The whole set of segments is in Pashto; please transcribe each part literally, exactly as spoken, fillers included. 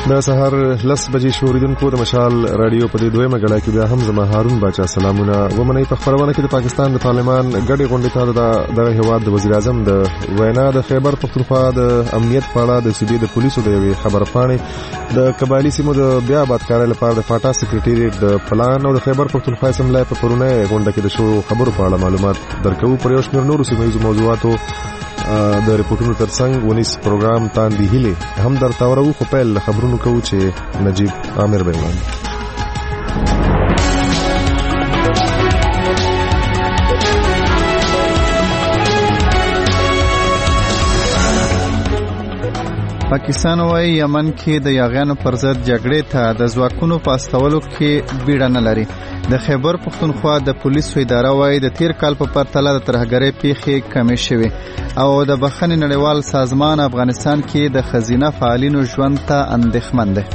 د سهار لس بجې شوریدونکو د مشال رادیو په دې دویمه غړا کې بیا هم زما هارون باچا سلامونه ومنئ. په خبرونه کې د پاکستان د پارلمان غړي غونډې ته د هیواد د وزیر اعظم د وینا د خیبر پختونخوا د امنیت په اړه د صوبې د پولیسو د یوې خبرپاڼې د قبایلی سیمو د بیا آبادکارۍ لپاره د فاټا سکریټریټ د پلان او د خیبر پختونخوا اسمبلی په پرونه غونډه کې د شو خبرو په اړه معلومات درکوو. پر یو شمېر نورو سیمه موضوعاتو د ریپورتونو ترڅنګ ونیس پروګرام تاندې هیله هم درته ورو خو پیل خبرونو کوو چې نجیب عامر به وایي. پاکستان وايي یمن کې د یاغیانو پر ضد جګړې ته د ځواکونو په استولو کې بیړه نه لري. د خیبر پختونخوا د پولیسو اداره وايي د تیر کال په پرتله د ترهګرۍ پیښې کمې شوې او د بخښنې نړیوال سازمان افغانستان کې د خزینه فعالینو ژوند ته اندېښمن دی.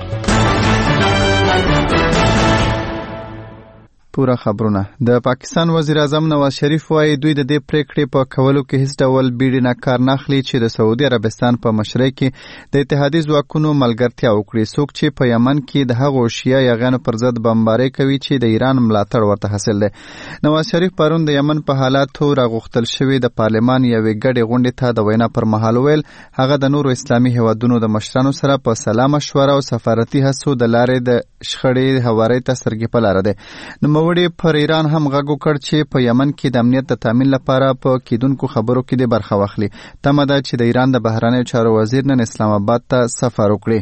پورا خبرونه. د پاکستان وزیر اعظم نواز شریف وايي دوی د دې پریکړې په کولو کې هیڅ ډول بیړې نه کار نه اخلي چې د سعودي عربستان په مشرۍ کې د اتحادیې ځواکونو ملګرتیا وکړي. څوک چې په یمن کې د هغو شیعه یاغیانو پر ضد بمبارۍ کوي چې د ایران ملاتړ ورته حاصل دی. نواز شریف پرون د یمن په حالاتو راغوښتل شوی د پارلمان یوې ګډې غونډې ته د وینا پر مهال ویل هغه د نورو اسلامي هیوادونو د مشرانو سره په سلا مشوره او سفارتي هڅو د لارې د شخړې هوارۍ ته سترګې په لاره دی. نوموړي پر ایران هم غږ وکړ چې په یمن کې د امنیت د تامین لپاره په کېدونکو خبرو کې د برخه واخلي. تمه ده چې د ایران د بهرنیو چارو وزیر نن اسلام آباد ته سفر وکړي.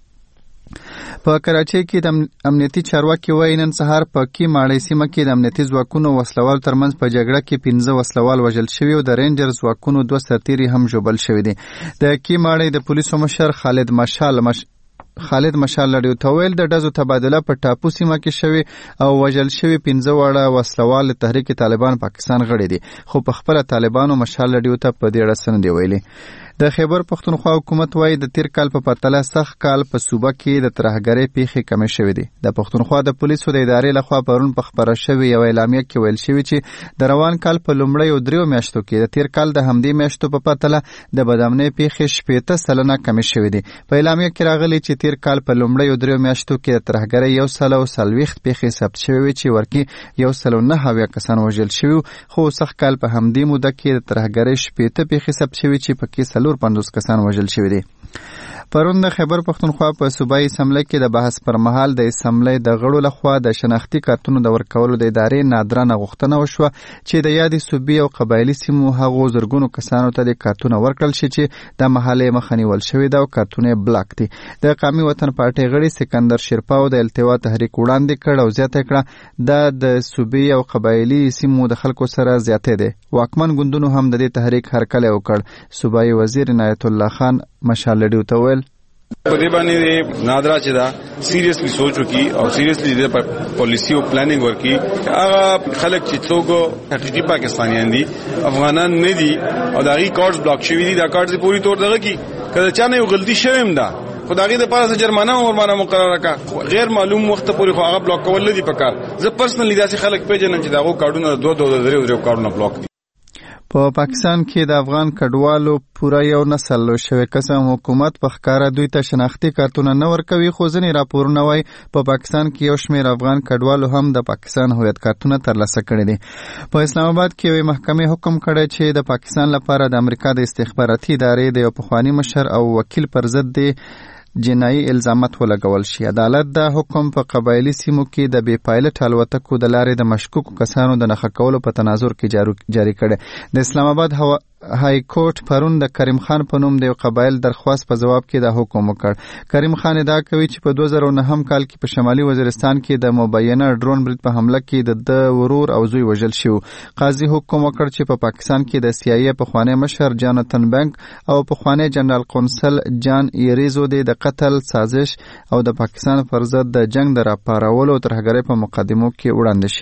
په کراچۍ کې د امنیتي چارواکي وايي نن سهار په کی ماړی سیمه کې د امنیتي ځواکونو وسلوال ترمنځ په جګړه کې پنځه وسلوال وژل شوي او د رینجر ځواکونو دوه سرتیري هم ژوبل شوي دي. د کی ماړی د پولیسو مشر خالد مشال مش خالد مشال لړیو ته ویل د ډزو تبادله په ټاپو سیمه کې شوی او وژل شوی پنځه واړه وسلوال تحریک طالبان پاکستان غړي دي، خو په خپل طالبانو مشال لړیو ته په دې اړه څه نه دی ویلي. د خیبر پختونخوا حکومت وايي د تیر کال په پرتله سخت کال په صوبه کې د ترهګرۍ پیښې کمې شوې دي. د پختونخوا د پولیسو د ادارې لخوا پرون په خبره شوې یو اعلامیه کې ویل شوی چې د روان کال په لومړیو دریو میاشتو کې د تیر کال د همدې میاشتو په پرتله د بدامنۍ پیښې شپېته سلنه کمې شوې دي. په اعلامیه کې راغلي چې تیر کال په لومړیو دریو میاشتو کې د ترهګرۍ یو سل او څلوېښت پیښې ثبت شوې وې چې ورکې یو سل او نهه اویا کسان وژل شوي، خو سخت کال په همدې موده کې د ترهګرۍ شپېته پیښې ثبت شوې چې پکې څلور پنځوس کسان وژل شوي دي. پرون د خیبر پختونخوا په صوبایي اسمبلی کې د بحث پر مهال د اسمبلی د غړو لخوا د شناختي کارتونو د ورکولو د ادارې نادرانه غوښتنه وشوه چې د یادې صوبې او قبایلي سیمو هغو زرګونو کسانو ته د کارتونه ورکړل شي چې د محلې مخه نیول شوې ده او کارتونه یې بلاک دي. د قومي وطن پارټۍ غړي سکندر شیرپاو د التوا تحریک وړاندې کړ او زیاته کړه دا د صوبې او قبایلي سیمو د خلکو سره زیاتې ده. واکمن ګوندونو هم د دې تحریک هرکلی وکړ. صوبایي وزیر عنایت الله خان مشال لډیو ته ویل په دې باندې نادرا چې دا سیریسلی سوچ وکي او سیریسلی د پالیسی او پلانینګ ورکي. هغه خلک چې څوک حقيقي پاکستانیان دي افغانان نه دي او دا غي کارت بلاک شوی دي، دا کارت پوری طور دغه کی کله چا نه یو غلطي شوم ده خدایي د پاسه جرمانه او ورمانه مقرره کا غیر معلوم وخت پورې خو هغه بلاک کول دي پکار. زه پرسنلی داسې خلک پیژنم چې داغه کارډونه دوه دوه درې درې کارډونه بلاک دي. په پاکستان کې د افغان کډوالو پوره یو نسل لو شوی قسم حکومت په ښکارا دوی ته شناختي کارتونه نه ورکوي، خو ځینې راپورونه وايي په پاکستان کې یو شمېر افغان کډوالو هم د پاکستان هویت کارتونه ترلاسه کړي دي. په اسلام آباد کې یوې محکمې حکم کړی چې د پاکستان لپاره د امریکا د استخباراتي ادارې د یو پخواني مشر او وکیل پر ضد دی جنایي الزامات ولګول شي. عدالت دا حکم په قبایلی سیمو کې د بې پایلټ الوتکو د لارې د مشکوکو کسانو د نښه کولو په تناظر کې جاری کړی. د اسلام آباد هوا های کورټ پرون د کریم خان په نوم د یو قبایل درخواست په جواب کې دا حکم وکړ. کریم خان ادعا کوي چې په دوه زره او نهم کال کې په شمالي وزیرستان کې د مبینه ډرون برید په حمله کې د د ورور او زوی وژل شو. قاضي حکم وکړ چې په پاکستان کې د سی آی ای پخوانی مشر جاناتن بنک او پخوانی جنرال قونسل جان ایریزو د قتل سازش او د پاکستان پر ضد د جنگ د راپارولو ترهګرۍ په مقدمو کې وړاندې شي.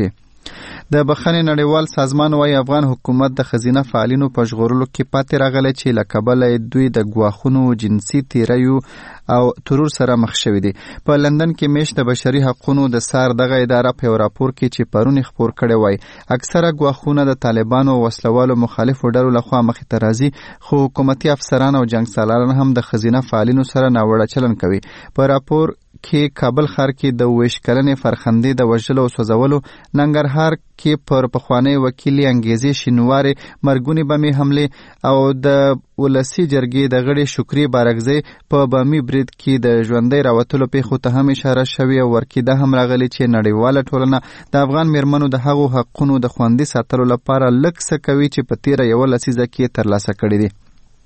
د بخښنې نړیوال سازمان وايي افغان حکومت د خزینه فعالینو په ژغورلو کې پاتې راغلی چې له کبله دوی د ګواښونو جنسي تیریو او ترور سره مخ شوي دي. په لندن کې میاشت د بشري حقوقو د سار دغه اداره په یو راپور کې چې پرون خپور کړی وای اکثره ګواښونه د طالبانو او وسلوالو مخالفو ډلو لخوا مخې ته راځي. خو حکومتي افسران او جنګ سالاران هم د خزینه فعالینو سره ناوړه چلن کوي. په راپور کې کابل ښار کې د اووه ویشت کلنې فرخندې د وژلو او سوځولو، ننګرهار کې پر پخوانی وکیلې انګیزې شینوارې مرګونې بمي حملې او د ولسي جرګې د غړي شکري بارکزۍ په بمي برید کې د ژوندۍ راوتلو پیښو ته هم اشاره شوې او ورکې ده هم راغلي چې نړیواله ټولنه د افغان میرمنو د هغو حقونو د خوندي ساتلو لپاره لږ څه کوي چې په تیره یوه لسیزه کې ترلاسه کړي دي.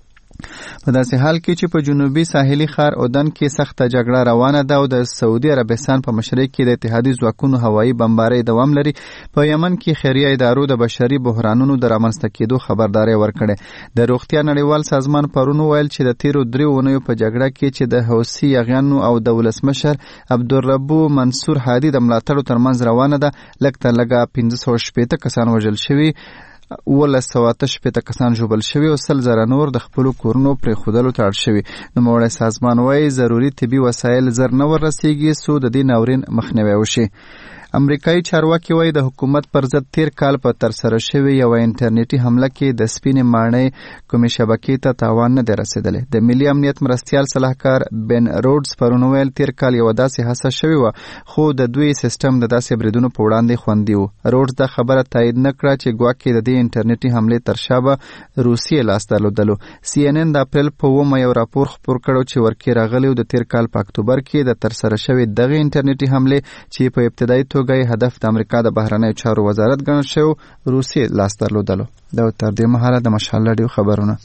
په داسې حال کې چې په جنوبي ساحلي ښار اردن کې سخته جګړه روانه ده او د سعودي عربستان په مشرق کې د اتحادي ځواکونو هوایي بمبارۍ دوام لري، په یمن کې خیریه ادارو د بشري بحرانونو د رامنځته کېدو خبرداری ورکړې. د روغتیا نړیوال سازمان پرون ویل چې د تیرو دریو اونیو په جګړه کې چې د حوثي یغیانو او د ولسمشر عبدالربو منصور هادي د ملاتړو ترمنځ روانه ده. لږ تر لږه پنځه سوه شپېته کسان وژل شوي، اوولس سوه اته شپېته کسان ژوبل شوي او سل زره نور د خپلو کورونو پرېښودلو ته اړ شوي. نوموړی سازمان وایي ضروري طبي وسایل زر نه وررسېږي څو د دې ناورین مخنیوی وشي. امریکایي چارواکي وایي د حکومت پر ضد تیر کال په ترسره شوې یوه انټرنیټي حمله کې د سپینې ماڼۍ کومې شبکې ته تاوان نه دی رسېدلی. د ملي امنیت مرستیال صلاحکار بن روډز پرون ویل تیر کال یوه داسې هڅه شوې وه خو د دوی سیسټم د داسې بریدونو په وړاندې خوندي و. روډز دا خبره تایید نه کړه چې ګواکې د دې انټرنیټي حملې تر شا به روسیې لاس درلودلو. سی ان ان د اپریل په اوومه یو راپور خپور کړو چې ورکې راغلی و د تیر کال په اکتوبر کې د ترسره شوې دغې انټرنیټي حملې چې په ابتدایي توګه هدف د امریکا د بهرنیو چارو وزارت ګڼل شوی روسیې لاس درلودلو. دا تر دې مهاله د مشال راډیو خبرونه.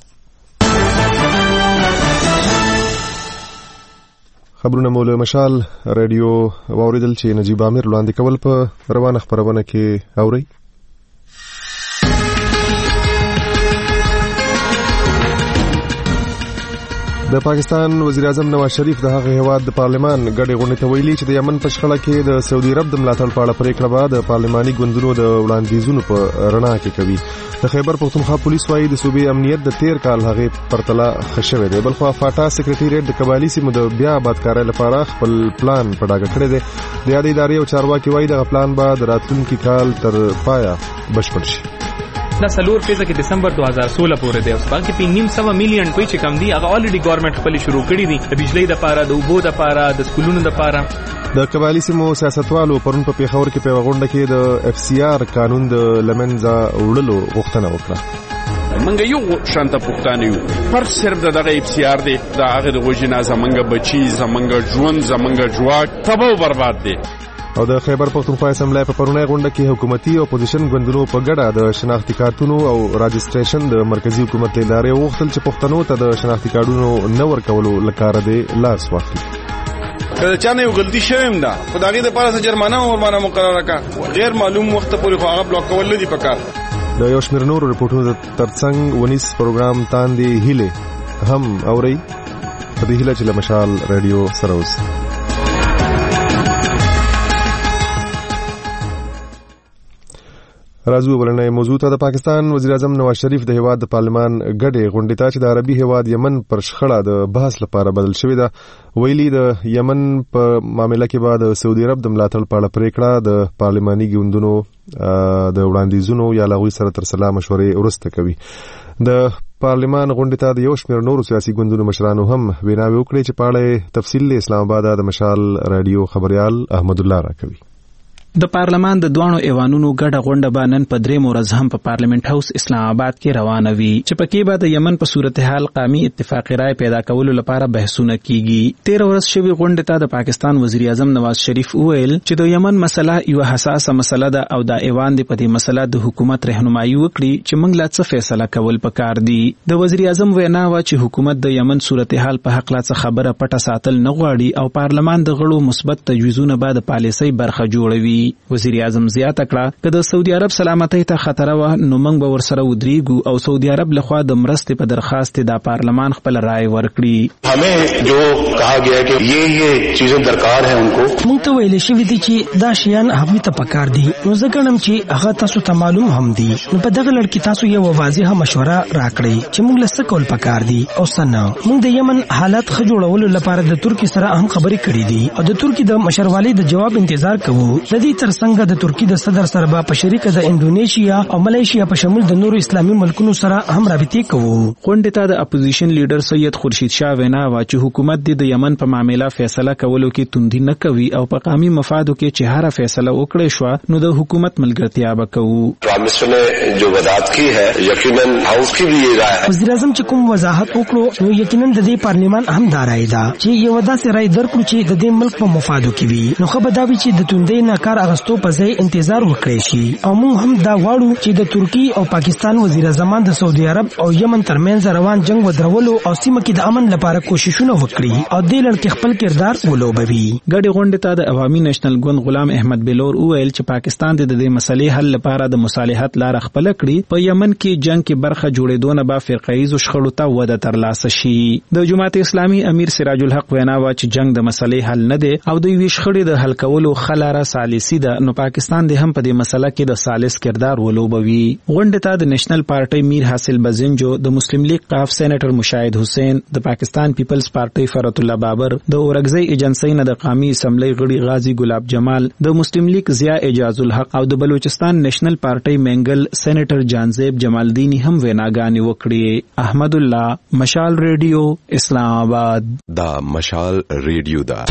خبرونه مو له مشال راډیو واوریدل چې نجیب امیر وړاندې کول په روانه خبرونه کې اوري. د پاکستان وزیر اعظم نواز شریف د هغه هیواد د پارلمان ګډې غونډې ته ویلي چې د یمن په شخړه کې د سعودي عرب د ملاتړ په اړه پریکړه به د پارلماني ګوندونو د وړاندیزونو په رڼا کې کوي. د خیبر پختونخوا پولیس وايي د صوبې امنیت د تیر کال هغه پرتله ښه شوی دی. بلخو فاټا سکرټریټ د قبایلي سیمو د بیا آبادکارۍ لپاره خپل پلان په ډاګه کړی دی. د یادې ادارې او چارواکي وايي دغه پلان به د راتلونکي کال تر پایه بشپړ شي. دا سلور فیزه کې دسمبر دوه هزار سولہ پورې دی. اوس باقي په نیم سوه میلیون کوي چې کم دي هغه الریډي ګورنمنت خپل شروع کړی دي د بجلی د پاره، د اوبو د پاره، د سکولونو د پاره. د قبایلي سیمو سیاستوالو پرون په پیښور کې په غونډه کې د اف سی آر قانون د لمنځه وړلو غوښتنه وکړه. منګه یو شانته پښتانه یو پر صرف دغه اف سی آر دی دا هغه د وجنه زمنګ بچی زمنګ ژوند زمنګ جواک تباہ برباد دی. او د خیبر پختونخوا اسمبلی په پرونی غونډه کې حکومتي او اپوزیشن ګوندونو په ګډه د شناختی کارتونو او راجستریشن د مرکزی حکومت له لارې وغوښتل چې پښتنو ته د شناختی کارتونو نه ورکولو لپاره د لاس واخلي. کله چې نه یو غلطي شوم دا خدای دې لپاره جرمانه او ورمانه مقرره کړه غیر معلوم وخت پورې خو هغه بلاک کول دي پکار. د یو شمېر نورو رپورټونو ترڅنګ ونیس پروګرام تاندې هیله هم اوري په دې هیله چې له مشال رادیو سره اوسئ. راځو ولنه موضوع ته. د پاکستان وزیر اعظم نواز شریف د هیواد د پارلمان ګډې غونډې ته چې د عربي هیواد یمن پر شخړه د بحث لپاره بدل شوې ده ویلي د یمن په معاملې کې به د سعودي عرب د ملاتړ په اړه پریکړه د پارلماني ګوندونو د وړاندیزونو یا لغوي سره تر سلا مشورې وروسته کوي. د پارلمان غونډې ته د یو شمېر نورو سیاسي ګوندونو مشرانو هم ویناوې وکړې چې په اړه تفصیل اسلام آباد د مشال رادیو خبريال احمد الله راکوي. د پارلمان د دوانو ایوانونو ګډه غونډه به نن په درې ورځ هم په پارلیمنت هاوس اسلام آباد کې روانه وي چې پکې به د یمن په صورتحال قومي اتفاقی رائے پیدا کولو لپاره بحثونه کیږي. تیر ورځ شوی غونډه ته د پاکستان وزیر اعظم نواز شریف وویل چې د یمن مسله یو حساسه مسله ده او د ایوان د پدې مسله د حکومت رهنمایي وکړي چې موږ لا څه فیصله کول پکار دي. د وزیر اعظم وینا و چې حکومت د یمن صورتحال په حق لا څه خبره پټه ساتل نه غواړي او پارلمان د غړو مثبت تجویزونه بعد پالیسۍ برخه جوړوي. وزیر اعظم زیاته کړه چې د سعودي عرب سلامتۍ ته خطر و نو موږ به ورسره ودرېږو او سعودي عرب لخوا د مرستې په درخواست د پارلمان خپل رائے ورکړي. हमें जो कहा गया कि ये ये चीजें दरकार है उनको موږ ته ویل شوی دي چې دا شیان هغوی ته پکار دي نو زه ګڼم چې هغه تاسو ته معلوم هم دي. نو په دغه لړ کې تاسو یو واضحه مشوره راکړئ چې موږ له څه کول پکار دي او څه نه. موږ د یمن حالات ښه جوړولو لپاره د ترکي سره هم خبرې کړې دي او د ترکي د مشروالۍ د جواب انتظار کوو. د دې ترڅنګ د ترکي د صدر سره به په شریکه د انډونیشیا او ملیشیا په شمول د نورو اسلامي ملکونو سره هم رابطې کوو. غونډې ته د اپوزیشن لیډر سید خورشید شاه وینا وا چې حکومت د یمن په معاملې فیصله کولو کې توندي نه کوي او په قومي مفادو کې چې هر فیصله وکړي شو نو د حکومت ملګرتیا وکړو. پرائم منسٹر نے جو وضاحت کی ہے یقیناً ہاؤس کی بھی یہ رائے ہے. وزیر اعظم چې کوم وضاحت وکړو نو یقیناً د دې پارلیمان هم دا رائے ده چې یو داسې رائے درکړو چې د دې ملک په مفادو کې وي. نو خو به دا وي چې د توندۍ نه کار اغستو په ځای انتظار وکړي شي او موږ هم دا غواړو چې د ترکی او پاکستان وزیر اعظمان د سعودي عرب او یمن ترمنځ روان جنگ ودرولو او سیمه کې د امن لپاره کوششونه وکړي او دې لړ کې خپل کردار ولوبوي. ګډې غونډې ته د عوامي نېشنل ګوند غلام احمد بلور وویل چې پاکستان د دې مسلې حل لپاره د مصالحت لار خپل کړي. په یمن کې جنگ کې برخه جوړېدو نه به فرقه‌ایزو شخړو ته وده ترلاسه شي. د جماعت اسلامي امیر سراج الحق وینا وا چې جنگ د مسلې حل نه دی او د یوې شخړې د حل کولو خلاره سالسي ده نو پاکستان د هم په دې مسله کې د سالس کردار ولوبوي. غونډې ته د نېشنل پارټي میر حاصل بزنجو د مسلم لیگ قاف سېنیټر مشاهد حسین د پاکستان پیپلز پارټي فرت الله بابر د اورګزۍ ایجنسی نه د قومي اسمبلی غړي غازی ګلاب جمال د مسلم لیگ ضیاء اعجاز الحق او د بلوچستان نېشنل پارټي منګل سېنیټر جانزیب جمالدینی هم ویناګانې وکړي. احمد الله مشال ریډیو اسلام آباد. دا مشال ریډیو دا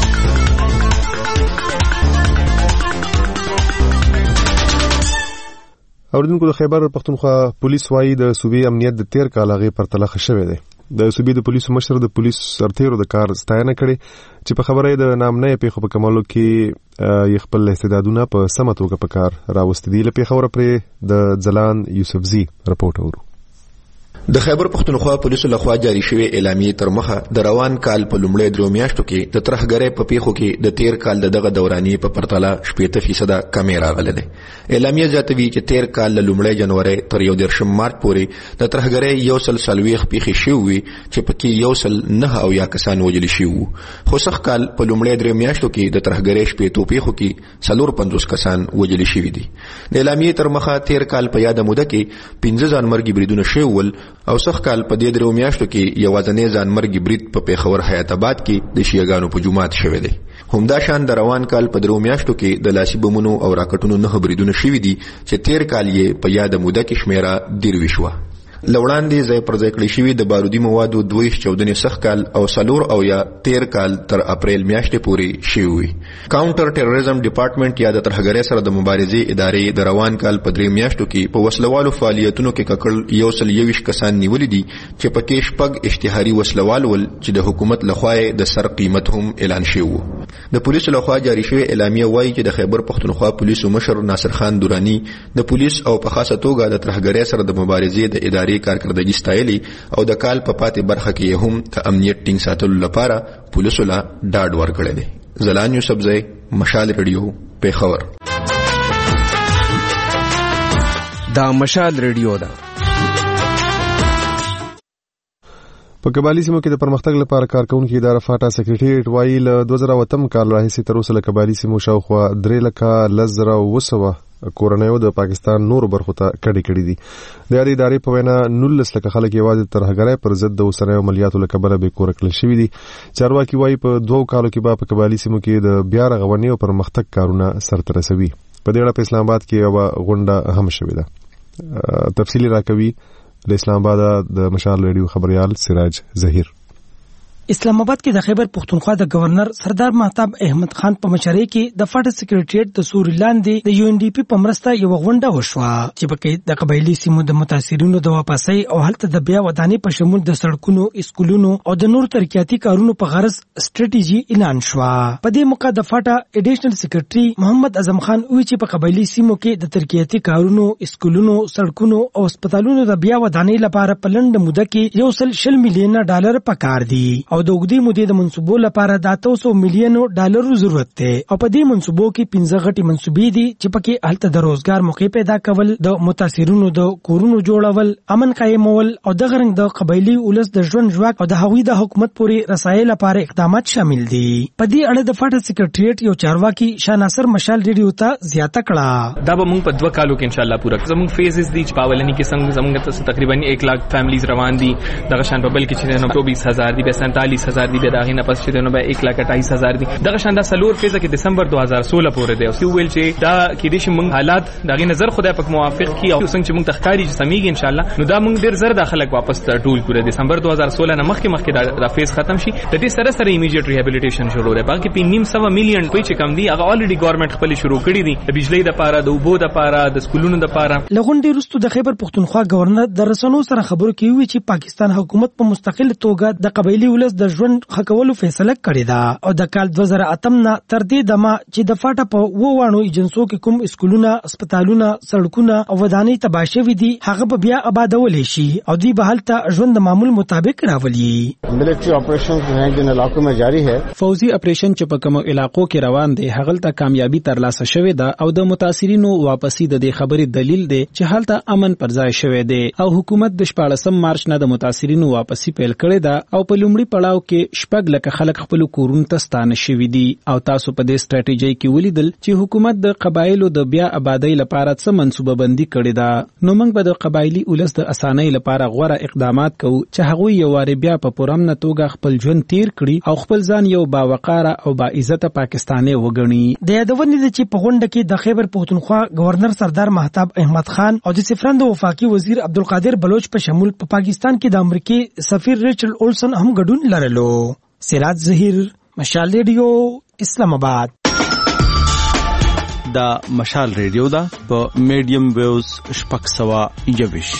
اوریدونکو د خیبر پختونخوا پولیس وايي د صوبې امنیت د تیر کال هغې پرتله ښه شوی دی. د صوبې د پولیسو مشر د پولیس سرتیرو د کار ستاینه کړې چې په خبره د نامنه پیښو په کمولو کې یې خپل استعدادونه په سمه توګه په کار راوستي دي. له پیښوره پرې د ځلان یوسفزي رپورټ اورو. د خیبر پختونخوا پولیسو لخوا جاری شوی اعلامیې تر مخه د روان کال په لومړۍ درو میاشتو کې د ترهګرۍ په پیښو کې د تیر کال د دغه دوراني په پرتله شپږ فیصد کمی راغلی دی. اعلامیه زیاتوي چې تیر کال له لومړۍ جنوري تر یو دېرشم مارچ پورې د ترهګرۍ یو سل څلوېښت پیښې شوې وي چې پکې یو سل نهه اویا کسان وژل شوي وو. خو سږ کال په لومړۍ درې میاشتو کې د ترهګرۍ شپېتو پیښو کې څلور پنځوس کسان وژل شوي دي. د اعلامیې تر مخه تیر کال په یاده موده کې پنځه ځانمرګي بریدونه شوي ول او سږ کال په دې درو میاشتو کې یوازینی ځانمرګي برید په پیښور حیات آباد کې د شیعاګانو په جومات شوی دی. همدا شان د روان کال په درو میاشتو کې د لاسي بمونو او راکټونو نه بریدونه شوي دي چې تیر کال یې په یاده موده کې شمیره دېرویشت وه. له وړاندې ځای پر ځای کړی شوي د بارودي موادو دویشت چاودنې سږ کال او څلور اویا تیر کال تر اپریل میاشتې پورې شوي وي. کاونټر ټیرریزم ډپارټمنټ یا د ترهګرۍ سره د مبارزې ادارې د روان کال په درې میاشتو کې په وسلوالو فعالیتونو کې ککړ یو سل یویشت کسان نیولي دي چې پکې شپږ اشتهاري وسلوال ول چې د حکومت لخوا د سر قیمت هم اعلان شوی و. د پولیسو لخوا جاری شوی اعلامیه وایي چې د خیبر پختونخوا پولیسو مشر ناصر خان دورانی د پولیس او په خاصه توګه د ترهګرۍ سره د مبارزې د ادارې کارکردګي ستایلي او د کال په پاتې برخه کې هم د امنیت ټینګ ساتلو لپاره پولیسو لا ډاډ ورکړی دی. زلان یوسفزی مشال ریډیو پیښور. دا مشال ریډیو ده. په قبایلی سیمو کې د پرمختګ لپاره کارکونکو اداره فاټا سکریټریټ وايي له دوه زره اووه کال راهیسې تر اوسه له قبایلی سیمو شاوخوا درې لکه لس زره اوه سوه کورنیو د پاکستان نورو برخو ته کډې کړې دي. د یادې ادارې په وینا نولس لکه خلک یوازې ترهګرۍ پر ضد د اوسنیو عملیاتو له کبله بې کوره کړل شوي دي. چارواکي وایي په دوو کالو کې به په قبایلي سیمو کې د بیا رغونې او پرمختګ کارونه سرته رسوي. په دې اړه په اسلام آباد کې یوه غونډه هم شوې ده. تفصیلي راکوي له اسلام آباد د مشال ریډیو خبريال سراج ظهیر. اسلام آباد کې د خیبر پختونخوا د گورنر سردار مهتاب احمد خان په مشرۍ کې د فاټا سکریټریټ د سوري لاندې د یو ان ډي پی په مرسته یو غونډه وشوه چې پکې د قبایلی سیمو د متاثرینو د واپسۍ او هلته د بیا ودانۍ په شمول د سړکونو، اسکولونو او د نور ترقیاتي کارونو په غرض سټریټیجي اعلان شوه. په دې موقع د فاټا ایډیشنل سکریټري محمد اعظم خان وی چې په قبایلی سیمو کې د ترقیاتي کارونو، اسکولونو، سړکونو او هسپتالونو د بیا ودانۍ لپاره په لنډه موده کې یو سل شل میلیونه ډالر پکار دي او او د اوږدې مودې د منصوبو لپاره د اته سوه میلیونو ډالرو ضرورت دی او په دې منصوبو کې پنځه غټي منصوبې دي چې پکې هلته د روزګار موقع پیدا کول، د متاثرینو د کورونو جوړول، امن قائمول او د غرنګ د قبایلی ولس د ژوند ژواک او د هغوی د حکومت پورې رسایي لپاره اقدامات شامل دي. په دې اړه د فاټا سکریټریټ یو چارواکي شاه ناصر مشال ریډیو ته زیاته کړه. دا به موږ په دوه کالو کې ان شاء الله پوره زموږ فیزز دي چې په اولنی کې څنګه زموږ تقریبا یک لاک فیملیز روان دي، دغه شان په بل کې چې نو چوبیس هزار دي، به سینتالیس هزار دي، به داغه نه پس چې نو به یک لاک اٹھائیس هزار دي. دغه شان دا سلور فیزه کې دسمبر دو هزار سولہ پورې دی. او ویل چې دا کې د شمن حالات دغه نظر خدای پاک موافق کی او څنګه چې موږ تخکاری چې سميږي ان شاء الله نو دا موږ ډیر زر داخله واپس ټول پورې دسمبر دو هزار سولہ نه مخکې مخکې دا فیز ختم شي. د دې سره سره ایمیډیټ ریهابیلیټیشن شروع دی. باقي په نیم سو میلیون په چې کم دي هغه الریډي ګورنمنت خپل شروع کړی دي، د بجلی د پاره، د اوبو د پاره، د سکولونو د پاره. لغونډې وروسته د خیبر پښتونخوا گورنر د رسنیو سره خبرو کوي چې پاکستان حکومت په مستقل توګه د قبایلی ولس د ژوند حقولو فیصله کړې ده او د کال دوه زره اتم نه تر دې دمه چې د فاټا په ووانو ایجنسو کې کوم اسکولونه، هسپتالونه، سړکونه او ودانۍ تباه شوي دي هغه به بیا آبادول شي او دوی به هلته ژوند د معمول مطابق راولي. ملټري اپریشنز جو ہیں جن علاقوں میں جاری ہے. فوزي اپریشن چې په کوم علاقو کې روان دي هغه کامیابی ترلاسه شوې ده او د متاثرینو واپسی د دې خبرې دلیل دی چې هلته امن پر ځای شوی دی او حکومت د شپاړسم مارچ نه د متاثرینو واپسی پیل کړې ده او په لومړي پړاو کې شپږ لکه خلک خپل کورونو ته ستانه شوي دي او تاسو په دې ستراتیژي کې ولیدل چې حکومت د قبایلو د بیا آبادی لپاره څه منصوبه بندي کړې ده. نو موږ به د قبایلی ولس د اسانۍ لپاره غوره اقدامات کوو چې هغوی یو واره بیا په پرامن توګه خپل ژوند تیر کړي او خپل ځان یو باوقاره او با عزت پاکستاني وګڼي. د یادونې د چې په غونډه کې د خیبر پښتونخوا گورنر سردار مهتاب احمد خان او د سفرند وفاقي وزیر عبدالقادر بلوچ په شمول په پا پاکستان کې د امریکای سفیر ریچل اولسن هم ګډون لرلو. سراج ظهیر، مشال ریډیو، اسلام آباد. دا مشال ریډیو دا په میډیم ویوز شپږ سوه یوویش.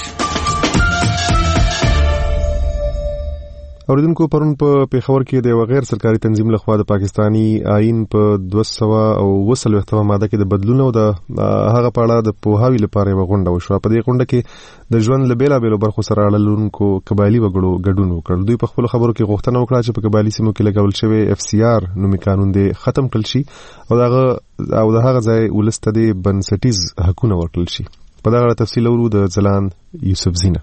اوریدونکو پرون په پیښور کې د یو غیر سرکاري تنظیم لخوا د پاکستانی آئین په دوه سوه او اووه څلوېښتمه ماده کې د بدلون او د هغه په اړه د پوهاوي لپاره یوه غونډه وشوه. په دې غونډه کې د ژوند له بېلابېلو برخو سره اړه لرونکو قبایلي وګړو ګډون وکړ. دوی په خپلو خبرو کې غوښتنه وکړه چې په قبایلي سیمو کې لګول شوی اف سی آر نومي قانون دې ختم کړل شي او دغه او د هغه ځای ولس ته د بنسټیز حقونه ورکړل شي. په دغه اړه تفصیل اورو د ځلان یوسف زینه.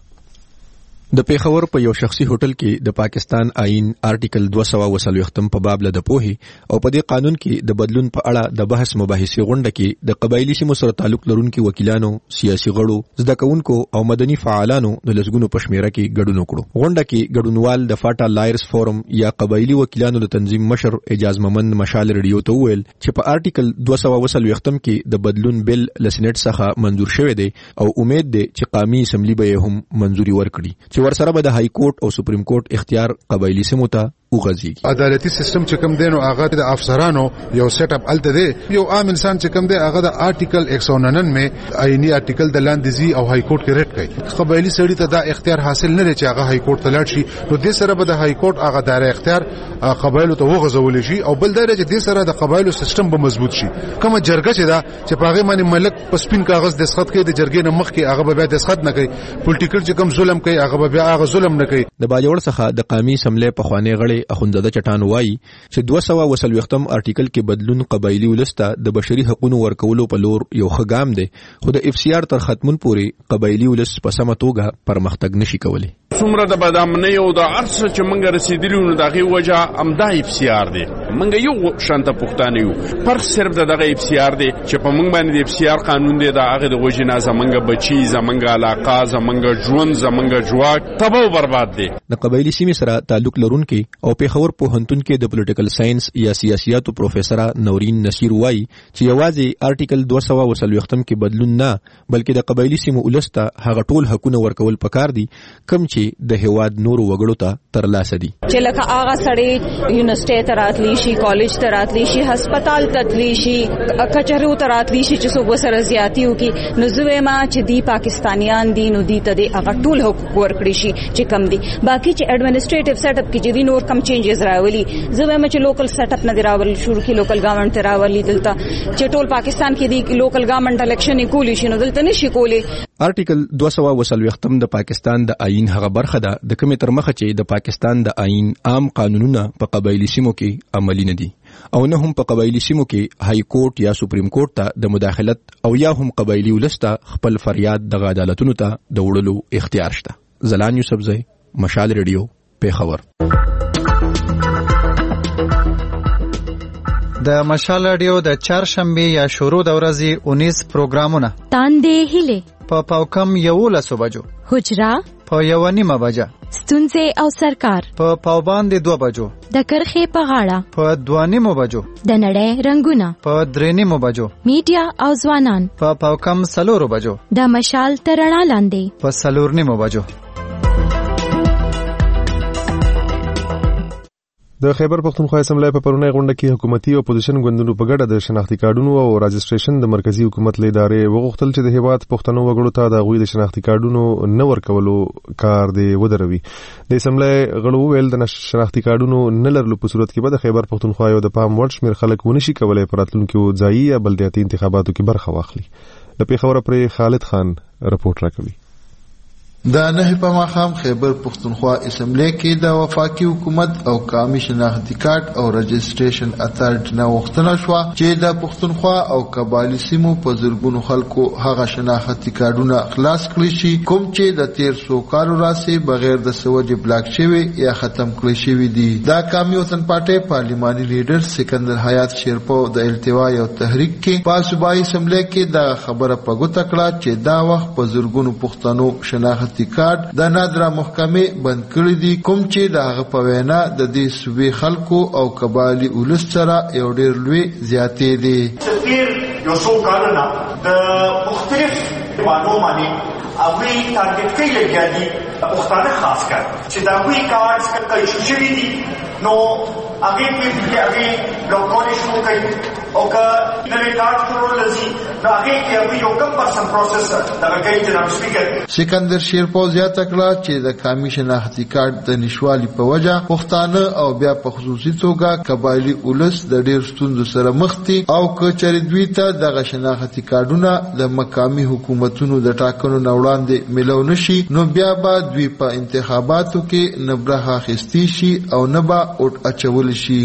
د پیښور په یو شخصي هوټل کې د پاکستان آئین آرټیکل دوه سوه اووه څلوېښتم په باب له د پوهې او په دې قانون کې د بدلون په اړه د بحث مباحثې غونډه کې د قبایلي سیمو سره تعلق لرونکي وکیلانو، سیاسي غړو، زده کوونکو او مدني فعالانو د لسګونو په شمیره کې ګډون وکړو. غونډه کې ګډونوال د فاټا لایرز فورم یا قبایلي وکیلانو د تنظیم مشر اعجاز ممند مشال ریډیو ته وویل چې په آرټیکل دوه سوه اووه څلوېښتم کې د بدلون بل له سېنات څخه منظور شوی دی او امید دی چې قومي اسمبلی به هم منظوري ورکړي چې ورسره به د هاي کورټ او سپریم کورټ اختیار قبایلی سیمو ته وغځيږي. عدالتي سیستم چې کوم دینو هغه د افسرانو یو سیټ اپ الته دی. یو عام انسان چې کوم دی هغه د آرټیکل ایک سو ننانوے میں آئینی آرټیکل د لاندې زی او هاي کورټ کې ریټ کوي. قبایلی سړی ته دا اختیار حاصل نه لري چې هغه هاي کورټ ته لاړ شي. نو د سره به د هاي کورټ هغه دایره اختیار قبایلو ته وغځول شي او بل دایره چې د سره د قبایلو سیستم به مضبوط شي. کومه جرګه چې دا چې پاغه باندې ملک په سپین کاغذ دستخط کوي د جرګې نه مخ کې هغه به دستخط نه کوي. پولیټیکل چې کوم ظلم کوي هغه به بیا هغه ظلم نه کوي. د باجوړ څخه د قومي اسمبلی په خوانې غړي اخوندزاده چټان وایي چې دوه سوه اووه څلوېښتم آرټیکل کې بدلون قبایلی ولسته د بشري حقوقو ورکولو په لور یو ښه ګام دی، خو د اف سی آر تر ختمون پورې قبایلی ولس په سمه توګه پرمختګ نشي کولی. څومره د بدامنۍ او د ارڅ چې موږ رسیدلی نو دغه وجه امدا اف سی آر دی. موږ یو شانته پښتانه یو پر صرف دغه اف سی آر دی چې په موږ باندې اف سی آر قانون دی د هغه د وجه نه زمونږ بچي، زمونږ علاقه، زمونږ ژوند، زمونږ جواک تباہ برباد دی. د قبایلی سیمې سره تعلق لرونکي او پیښور پوهنتون کې د پولیټیکل ساينس یا سیاسياتو پروفیسور نورین نصیر وایي چې یوازې آرټیکل دوه سوه اووه څلوېښتم کې بدلون نه بلکې د قبایلی سیمو ولسته هغه ټول حقونه ورکول پکار دي کم چې د هواد نورو وګړو ته ترلاسه دي. چې لکه هغه سړی یونیورسيټي ته راتلی شي، کالج ته راتلی شي، هسپتال ته تلی شي، کچهرو ته راتلی شي چې څوک وسره زیاتی وکي، نو زوی ما چې دی پاکستانیان دي نو دی ته هغه ټول حقوق ورکړي شي چې کم دي. باقي چې ایڈمنسټریټیو سیټ اپ کې چې نور کم چینجز راولي زوی ما چې لوکل سیټ اپ نه راول شروع کی لوکل گورنمنت ته راولي دلته چې ټول پاکستان کې دی لوکل گورنمنت الیکشن کولی شي نو دلته نشي کولی. آرټیکل دوه سوه وسلويختم د پاکستان د آئین هغه برخه ده د کومې تر مخه چې د پاکستان د آئین عام قانونونه په قبایلی سیمو کې عملی نه دي او نه هم په قبایلی سیمو کې های کورټ یا سپریم کورټ ته د مداخلت او یا هم قبایلی ولسته خپل فریاد د عدالتونو ته د وړلو اختیار شته. زلان یوسفزئی، مشال ریډیو، پیښور. د مشال رادیو د چهارشنبه یا شروع د ورځې اونیس پروګرامونه تاندې هله په پاوکم یولسو بجو، حجرا په یو نیمه بجه، ستونزې او سرکار په پاوباندې دوه بجو، د کرخې په غاړه په دوه نیمو بجو، د نړۍ رنگونه په درې نیمو بجو، میډیا او ځوانان په پاوکم څلورو بجو، د مشال تر رڼا لاندې په څلور نیمو بجو. د خیبر پختونخوا اسمبلی په پرونی غونډه کې حکومتي او اپوزیشن ګوندونو په ګډه د شناختی کارډونو او راجستریشن د مرکزی حکومت له ادارې وغوښتل چې د هیواد پښتنو وګړو ته د غوي د شناختی کارډونو نه ورکولو کار دی ودروي. د اسمبلی غړو ویل د شناختی کارډونو نه لرلو په صورت کې به د خیبر پختونخوا یو د پام وړ شمیر خلک ونشي کولای په راتلونکو ځایي یا بلدیاتي انتخاباتو کې برخه واخلي. د پیښور پرې خالد خان رپورټ راکوي. د نه په ماخام خیبر پختونخوا اسمبلی کې د وفاقي حکومت او قومي شناختی کارت او رجستریشن اتارټي نه وختنه شو چې د پختونخوا او قبایلی سیمو په زرګونو خلکو هغه شناختی کارتونه خلاص کړی شي کوم چې د تیر سو کالو راسي بغیر د سوجي بلاک شوی یا ختم کړی شوی دي. دا قومي وطن پارټي پارلیماني لیډر سکندر حیات شیرپو د التوا یو تحریک کې په صوبایي اسمبلی کې د خبره په ګوته کړه چې دا وخت په زرګونو پښتنو شناخت کارت د نادره محکمې بند کړی دي کوم چې د هغه په وینا د دې صوبې خلکو او قبایلی ولس سره یو ډېر لوی زیاتې دي. تیر یو څو کارونه د مختلف وانو باندې اوی ټارګټ کوي لګیا دي پښتانه خاص کر چې دا وی کارډز کله شو شوی دي نو هغه کې هغه لوکول شو کوي او که نوې کارت ټول لذي دا هغه کې هغه یو کم پرسن پروسس دا کوي جناب سپیکر. سکندر شیرپو زیاته کړه چې د قومي شناختی کارت د نشوالي په وجه پښتانه او بیا په خصوصي توګه قبایلی ولس د ډېر ستونزو سره مخ دي او که چېرې دوی ته دغه شناختی کارتونه د مقامي حکومتونو د ټاکنو نه وړاندې میلو نشي نو بیا به دوی په انتخاباتو کې نه برخه اخیستی شي او نه به اوټ اچول شي.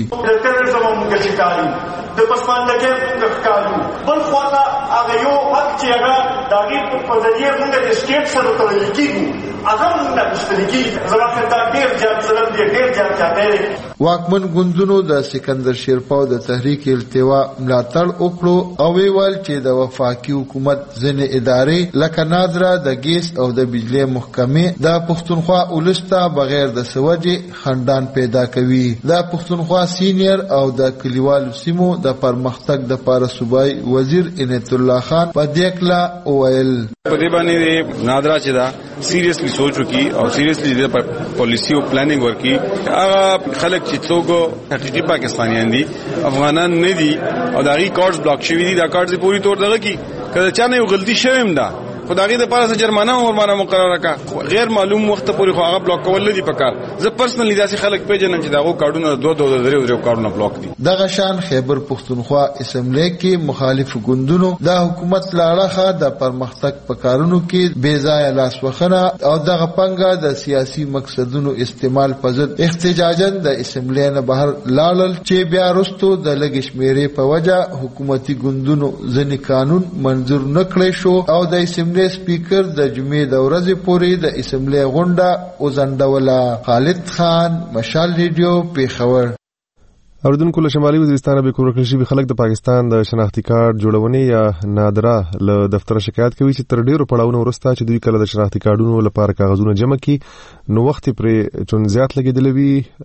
د پسماندګۍ موږ ښکارو بل خواته هغه یو حق چې هغه د هغې په ذریعې موږ د سټیټ سره تړلی کېږو هغه موږ نه اخیستلی کېږي. زما خیال دا ډېر زیات ظلم دی ډېر زیات چاپی دی. واکمن ګوندونو د سکندر شیرپو د تحریک التوا ملاتړ وکړو او ویل چې د وفاقي حکومت ځینې ادارې لکه نادره د ګیس او د بجلی محکمې د پښتونخوا ولس ته بغیر د سوجې خندان پیدا کوي. د پښتونخوا سینیر او د کلیوالو سیمو د پرمختګ د پاره صوبایي وزیر عنایت الله خان په دیکلا ویل په دې باندې نادره چې دا سیریسلی سوچو کی او سیریسلی د پالیسی او پلانینګ ورکی هغه خلک چې څوک حقيقي پاکستانیان دي افغانان نه دي او دا غي کارډز بلاک شوی دي دا کارډز پوری تور دغه کی کله چا نه یو غلطي شویم ده خدایي د پاره جرمانه او مرمانه مقرره کا غیر معلوم وخت پورې خو هغه بلاک کول نه دي پکار. زه پرسنلی داسې خلک پیژنم چې داغه کارډونه دوه دوه درې درې کارډونه بلاک دي. دغه شان خیبر پختونخوا اسمبلی کې مخالف ګوندونو د حکومت لاړه د پرمختګ په کارونو کې بې ځای لاسوخنه او دغه پنګه د سیاسي مقصدونو استعمال په ضد احتجاجاً د اسمبلی نه بهر لاړل چې بیا وروسته د لږ شمیرې په وجه حکومتي ګوندونو ځینې قانون منظور نه کړی شو او د اسمبلی سپیکر د جمعې د ورځې پورې د اسمبلی غونډه وځنډوله. خالد خان، مشال ریډیو، پیښور. اوریدونکو له شمالي وزیرستان به کورکل شوي خلک د پاکستان د شناختی کارت جوړونې یا نادره له دفتر شکایت کوي چې تر ډیرو پړاوونو وروسته چې دوی کله د شناختی کارتونو لپاره کاغذونه جمع کړي نو وخت پرې چون زیات لګېدلی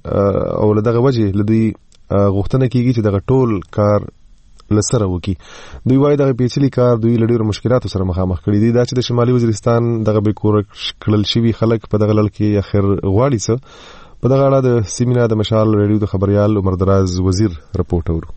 وي او له دغه وجې له دوی غوښتنه کیږي چې دغه ټول کار لسره وکي. دوی وايي دغه پیچلي کار دوی له ډیرو مشکلاتو سره مخامخ کړي دي. دا چې د شمالي وزیرستان دغه به کورکل شوي خلک په دغه لړ کې اخر غواړي څه په دغه اړه د سیمینار د مشال ریډیو د خبريال عمر دراز وزیر رپورټ اورو.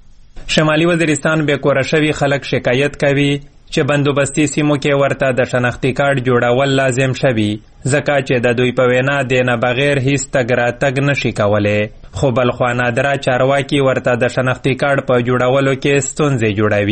شمالي وزیرستان به کور شوي خلک شکایت کوي چې بندوبستي سیمو کې ورته د شناختی کارت جوړول لازم شوي ځکه چې د دوی په وینا د نه بغیر هیڅ تګ راتګ نشي کولی. خو بلخوا نادره چارواکي ورته د شناختی کارت په جوړولو کې ستونزې جوړوي.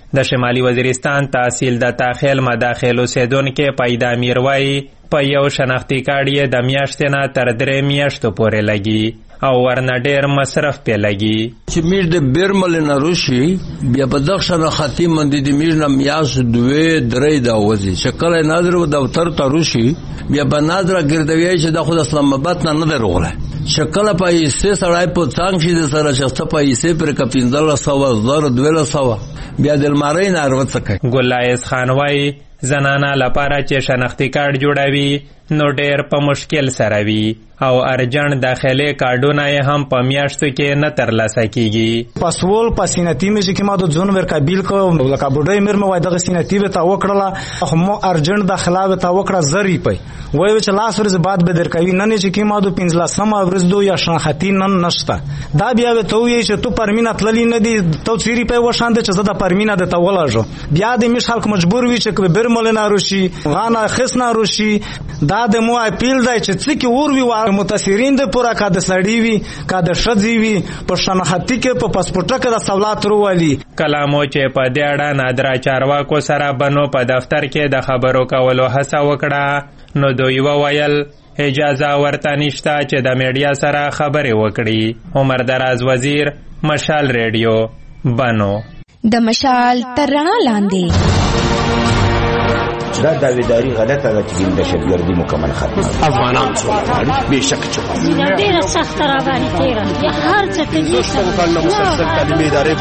د شمالي وزیرستان تحصیل د تاخیل مداخل اوسیدونکي پیدا امیر وایي په یو شناختي کارت یې د میاشتې نه تر درې میاشتو پورې لګي او ورنه ډیر مصرف پې لګي. چې میش د بیرمل نه روشي بیا په دغه شناختي باندې د میش نه میاشت دوې درې دا وځي چې کله ناظر دفتر ته روشي بیا به ناظره ګردوي چې د خود اسلام آباد نه نه راغله شکل پیسې سړی په څنګه شي د سره شخص پیسې پر کپیندل سوا زر دوه سوا بیا د المارۍ نه اروت سکه. ګلایز خان وایي زنانه لپاره چې شناختي کارت جوړوي نو ډیر په مشکل سره وي او ارجن داخلي کارډونه یې هم په میاشتو کې نه ترلاسه کیږي. پاسول په سینتي مې چې ما د ځون ور قابل کو لکه بډای مر مې وای دغه سینتي به تا وکړه خو مو ارجن داخلا به تا وکړه زری پي وای چې لاس ورځ بعد به درکوي نن چې ما د پنځه سم ورځ دوه یا شناختي نن نشته دا بیا به ته وی چې تو پرمینه تللی نه دي تو چیرې په وشاند چې زده پرمینه د تا ولاجو بیا د مش خلک مجبور وي چې به برمل نه روشي غانا خص نه روشي دا د مو اپیل دی چې څه کې ور وی متاثرین د پورا کا د سړی وی کا د شذي وی په شناختی کې په پاسپورت کې د سوالات وروالي. کلامو چې په دې اړه نادرا چارواکو سره بنو په دفتر کې د خبرو کولو هڅه وکړه نو دوی وویل اجازه ورته نشته چې د میډیا سره خبرې وکړي. عمر دراز وزیر، مشال ریډیو، بنو. د مشال تر رڼا لاندې دا داویداری غلطه ده چې د شبګردي مکمل ختمه افغانان څو به شک چې ډیره سخت را باندې تیره هر څه ته دوستو کله مسلسل تعلیمي ادارې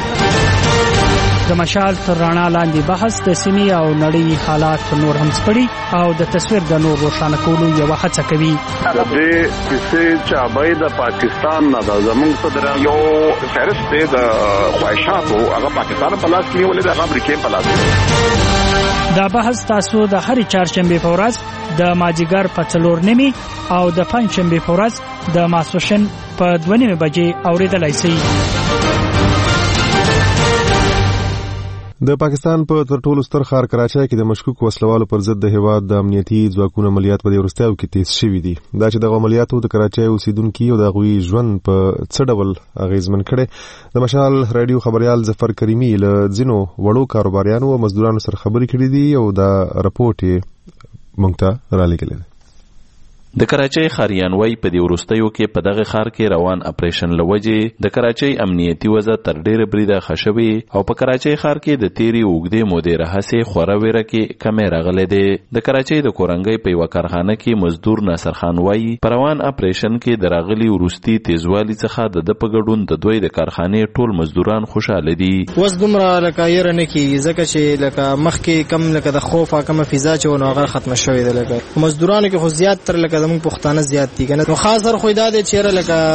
بندي. د مشال تر رڼا لاندې بحث د سیمې او نړۍ حالات نور هم سپړي او د تصویر د نور روښانه کولو یوه هڅه کوي. د دې کیسې چابې د پاکستان نه د زموږ صدر یو فهرست دی د خواهشاتو هغه پاکستان په لاس کې نیولې د امریکا په لاس. دا بحث تاسو د هرې چهارشنبې په ورځ د مازدیګر په څلور نیمې او د پنجشنبې په ورځ د ماسپښین په دوه نیمې بجې اورېدلی شئ. د پاکستان په تر ټولو ستر ښار کراچۍ کې د مشکوک وسلوالو پر ضد د هیواد د امنیتي ځواکونو عملیات په دې وروستیو کې تیز شوي دي. دا چې دغه عملیاتو د کراچۍ اوسیدونکي او د هغوی ژوند په څه ډول اغیزمن کړی د مشال رادیو خبریال ظفر کریمي له ځینو وړو کاروباریانو او مزدورانو سره خبرې کړې دي او دا رپورټ یې موږ ته رالیږلی دی. د کراچۍ ښاریان وایي په دې وروستیو کې په دغه ښار کې روان اپریشن له وجې د کراچۍ امنیتي وضع تر ډېره بریده ښه شوې او په کراچۍ ښار کې د تیرې اوږدې مودې راهیسې خوره ویره کې کمی راغلی دی. د کراچۍ د کورنګۍ په یوه کارخانه کې مزدور ناصر خان وایي په روان اپریشن کې د راغلي وروستي تیزوالي څخه د ده په ګډون د دوی د کارخانې ټول مزدوران خوشحاله دي. اوس دومره لکه یره نه کېږي ځکه چې لکه مخکې کم لکه د خوف کمه فضا چې ونه هغه ختمه شوې ده. لکه مزدورانو کې خو زیات تر لکه زموږ پښتانه زیات دي کنه نو خاص سر خو دا د چیرې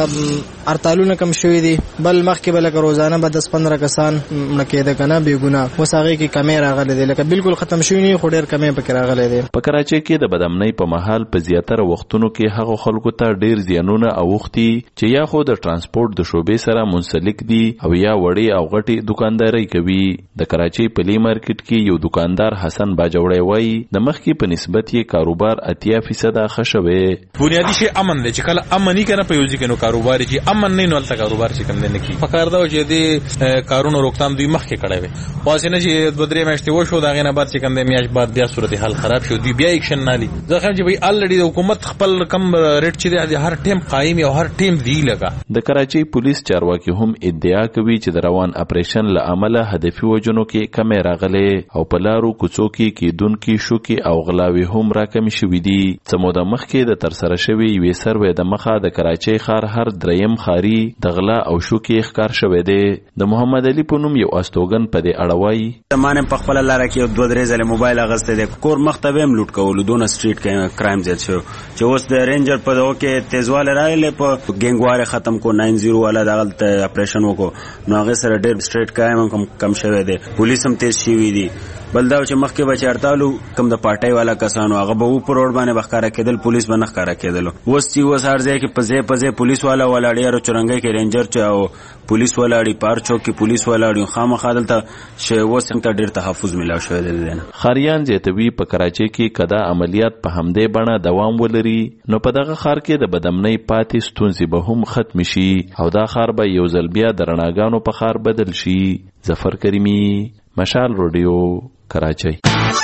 لکه ارتالونه کم شوې دي بل مخکې به لکه روزانه به دس پندره کسان مړه کېده کنه بې ګناه اوس هغې کې کمی راغلی دی لکه بالکل ختم شوي نه خو ډېر کمی پکې راغلی دی. په کراچۍ کې د بدامنۍ په مهال په زیاتره وختونو کې هغو خلکو ته ډېر زیانونه اوښتي چې یا خو د ترانسپورت د شعبې سره منسلک دي او یا وړې او غټې دکاندارۍ کوي. د کراچۍ په لی مارکیټ کې یو دکاندار حسن باجوړی وایي د مخکې په نسبت یې کاروبار اتیا فیصده ښه شوی. بنیادی شی امن دی چې کله امن نه کنه په یوځي کې نو کاروبار چې امن نه نو الته کاروبار چې کم نه کی فکر دا چې دی کارونو روکتام دوی مخ کې کړی وي واسه نه چې د درې میاشتې وشو دا غینه بعد چې کم د میاش بعد بیا صورتحال خراب شو دوی بیا اکشن نه لي. ځکه چې وی الریډي د حکومت خپل کم ریټ چې دی هر ټیم قائم او هر ټیم دی لگا. د کراچۍ پولیس چارواکي هم ادعا کوي چې د روان اپریشن له عمله هدفي وجنو کې کمی راغلی او په لارو کوڅو کې کیدونکي شوکي او غلاوي هم راکمې شوي دي. څه موده مخکې د ترسره شوي یوې سروې د مخه د کراچۍ ښار هر دریم ښاري د غلا او شوکې ښکار شوی دی. د محمد علي په نوم یو استوګن په دې اړه وایي زمانه په خپل لاره کې دوه درې ځله موبایل اغسته دی کور مخته ویم لوټ کولو دونه سټریټ کې کرایم زیات شو چې اوس د رینجر په دغه کې تیزواله راغلی په ګینګوار ختم کو ناین زیرو والا دغه اپریشن وکړو نو هغه سره ډېر سټریټ کرایم کم کم شوی دی پولیس هم تیز شوي دي. بل دا چې مخکې به چې ارتالو کم د پارټۍ والا کسانو هغه به و په روډ باندې به ښکاره کېدل پولیس به نه ښکاره کېدلو. اوس چې اوس هر ځای کې په ځای په ځای پولیس والا ولاړي هر چرنګۍ کې رینجر چې او پولیس ولاړي پار چوک کې پولیس ولاړي خامخا دلته چې اوس ته ډېر تحفظ ملاو شوی دی. ښاریان زیاتوي په کراچۍ کې کدا عملیات په همدې بڼه دوام ولري نو په دغه ښار کې د بدامنۍ پاتې ستونزې به هم ختم شي او دا ښار به یو ځل بیا د رڼاګانو په ښار بدل شي. ظفر کریمي، مشال رادیو کراچۍ.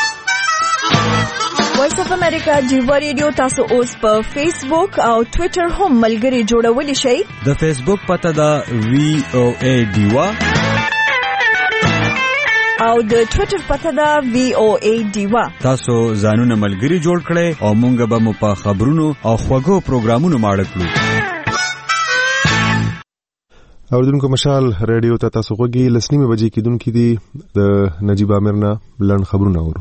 وایس اف امریکا جیوا ریډیو تاسو اوس په فیسبوک او ټوئیټر هم ملګري جوړولی شئ. د فیسبوک پته دا وی او ای ډیوا او د ټوئیټر پته دا وی او ای ډیوا. تاسو ځانونه ملګري جوړ کړئ او مونږ به مو په خبرونو او خوږو پروګرامونو ماړه کړو. اوریدونکو مشال ریډیو ته تاسو غوږی لسنیمه بجې کېدونکې دي. د نجیب عامر نه لنډ خبرونه اورو.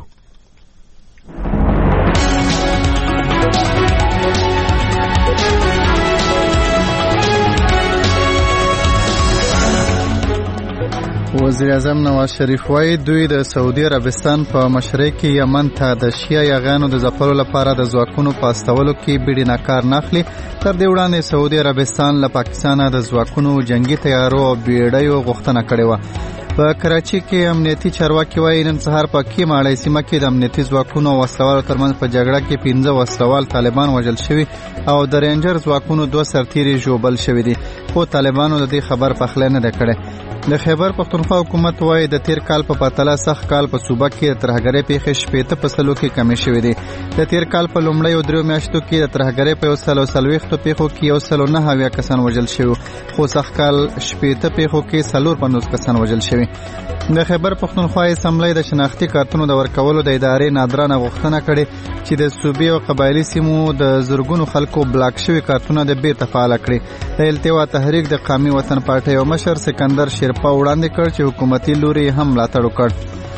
وزیر اعظم نواز شریف وايي دوی د سعودي عربستان په مشرۍ کې یمن ته د شیعه یاغانو د ځپلو لپاره د ځواکونو په استولو کې بیړنه کار نه اخلي. تر دې وړاندې سعودي عربستان له پاکستانه د ځواکونو جنگي تیارو او بیړیو غوښتنه کړې وه. په کراچۍ کې امنیتي چارواکي وايي نن سهار په کې ماړی سیمه کې د امنیتي ځواکونو او وسلوالو ترمنځ په جګړه کې پنځه وسلوال طالبان وژل شوي او د رینجر ځواکونو دوه سرتیري ژوبل شوي دي، خو طالبانو د دې خبر پخلی نه دی کړی. د خیبر پختونخوا حکومت وايي د تیر کال په پرتله سخت کال په صوبه کې د ترهګرۍ پیښې شپېته په سلو کې کمې شوې دي. د تیر کال په لومړیو دریو میاشتو کې د ترهګرۍ په یو سل او څلوېښتو پیښو کې یو سل او نهه اویا کسان وژل شوي، خو سخت کال شپېته پیښو کې څلور پنځوس کسان وژل شوي. د خیبر پختونخوا اسمبلی د شناختي کارتونو د ورکولو د ادارې نادرانه غوښتنه کړې چې د صوبې او قبایلي سیمو د زرګونو خلکو بلاک شوي کارتونه د بیرته فعاله کړي. د التوا تحریک د قومي وطن پارټۍ او مشر سکندر شیرپا وړاندې کړ چې حکومتي لوري هم ملاتړ وکړ.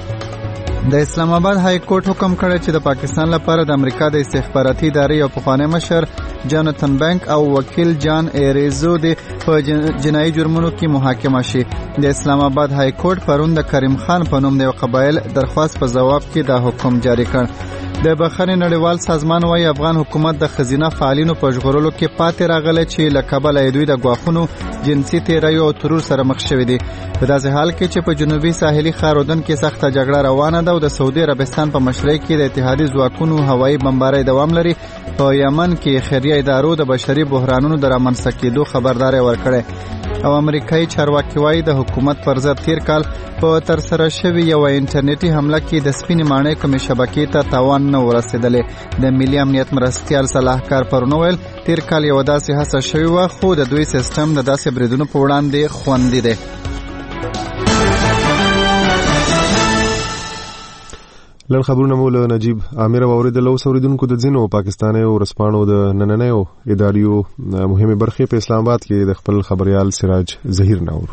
د اسلام آباد های کورټ حکم کړی چې د پاکستان لپاره د امریکا د استخباراتي ادارې یو پخوانی مشر جاناتن بینک او وکیل جان ایریزو د په جنایي جرمونو کې محاکمه شي. د اسلام آباد های کورټ پرون د کریم خان په نوم د یو قبایل درخواست په جواب کې دا حکم جاری کړ. د بخښنې نړیوال سازمان وايي افغان حکومت د خزینه فعالینو په ژغورلو کې پاتې راغلی چې له کبله دوی د ګواښونو، جنسي تیریو او ترور سره مخ شوي دي. په داسې حال کې چې په جنوبي ساحلي ښار اردن کې سخته جګړه روانه ده او د سعودي عربستان په مشرۍ کې د اتحادي ځواکونو هوایي بمبارۍ دوام لري، په یمن کې خیریه ادارو د بشري بحرانونو د رامنځته کېدو خبرداری ورکړی. او امریکایي چارواکي وايي د حکومت پر ضد تیر کال په ترسره شوې یو انټرنیټي حمله کې د سپینې ماڼۍ کومې شبکې ته تاوان نه ورسېدلی. د ملي امنیت مرستیال صلاحکار پرون وویل تیر کال یو داسې هڅه شوې وه، خو د دوی سیسټم د داسې بریدونو په وړاندې خوندي دی. لن خبرونه مو له نجیب عامر اوریدل. اوس اوریدونکو د ځینو پاکستاني ورسپانو د نننیو اداریو مهمه برخې په اسلام آباد کې د خپل خبريال سراج ظهیر ناور.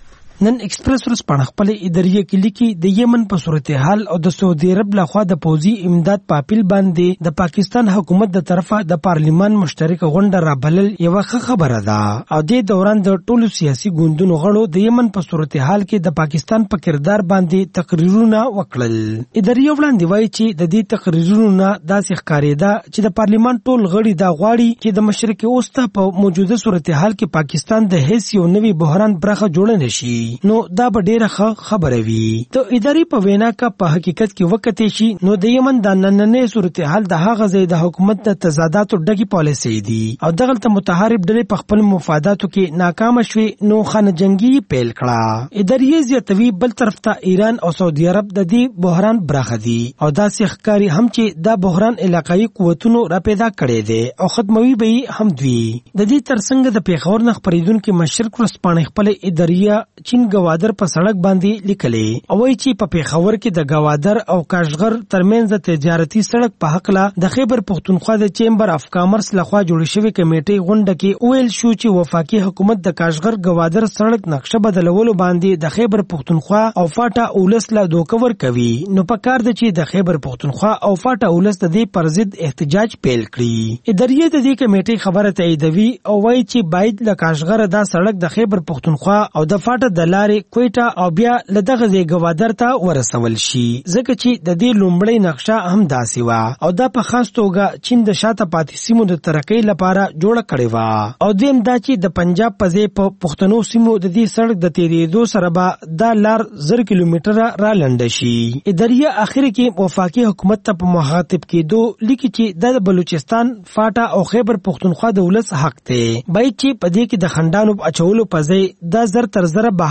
نن ایکسپریس ورسپانه خپل اداریه کې لیکي د یمن په صورتحال او د سعودي عرب لخوا د پوځي امداد په اپیل باندې د پاکستان حکومت د طرفه د پارلیمان مشترک غونډه رابلل یو ښه خبره ده. او د دوران د ټولو سیاسي ګوندونو غړو د یمن په صورتحال کې د پاکستان په کردار باندې تقریرونه وکړل. اداریه وړاندې وایي چې د دې تقریرونو داسې ښکارېده چې د پارلیمان ټول غړي دا غواړي چې د مشرق اوسط په موجوده صورتحال کې پاکستان د هیڅ یو نوي بحران برخه جوړ نه شي، نو دا به ډیره ښه خبره وي. ته ادارې په وینا کا په حقیقت کې وکړې شي نو د یمن د نننې صورتحال د هغه ځای د حکومت د تضاداتو ډګي پالیسي دي او دغه متحارب ډلې په خپل مفاداتو کې ناکام شوي نو خانه جنگي پیل کړه. ادارې زیاتوي بل طرف ته ایران او سعودي عرب د دې بحران برخه دي او دا ښکاری هم چې دا بحران علاقايي قوتونو را پیدا کړي دي او ختموي به هم دوی. د دې ترڅنګ د پیښور نه خبرېدونکو مشرق ورسپانه خپل اداریه چین گوادر په سړک باندې لیکلې او وایي چې په پیښور کې د گوادر او کاشغر ترمنځ د تجارتي سړک په حق له د خیبر پختونخوا د چیمبر اف کامرس لخوا جوړ شوی کمیټې غونډه کې ویل شو چې وفاقي حکومت د کاشغر گوادر سړک نقشه بدلولو باندې د خیبر پختونخوا او فاټا اولس له دوکور کوي، نو په کار د چې د خیبر پختونخوا او فاټا اولس د دې پر ضد احتجاج پیل کړي. اداریه د دې کمیټې خبره تاییدوي او وایي چې باید د کاشغر دا سړک د خیبر پختونخوا او د فاټا د لارې کویټا او بیا لدغه ځای گوادر ته ورسول شي، ځکه چې د دې لومړی نقشه هم داسې وه او دا په خاص توګه چین د شاته پاتې سیمو د ترقۍ لپاره جوړه کړې وه. او دیم دا چې د پنجاب په ځای په پښتنو سیمو د دې سړک د تیریدو سره به دا لار زر کیلومتره را لنډه شي. اداریه اخر کې وفاقي حکومت ته په مخاطب کېدو لیکي چې د بلوچستان، فاټا او خیبر پختونخوا د ولس حق دی، باید چې په دې کې د خندانو اچولو په ځای دا زر تر زره به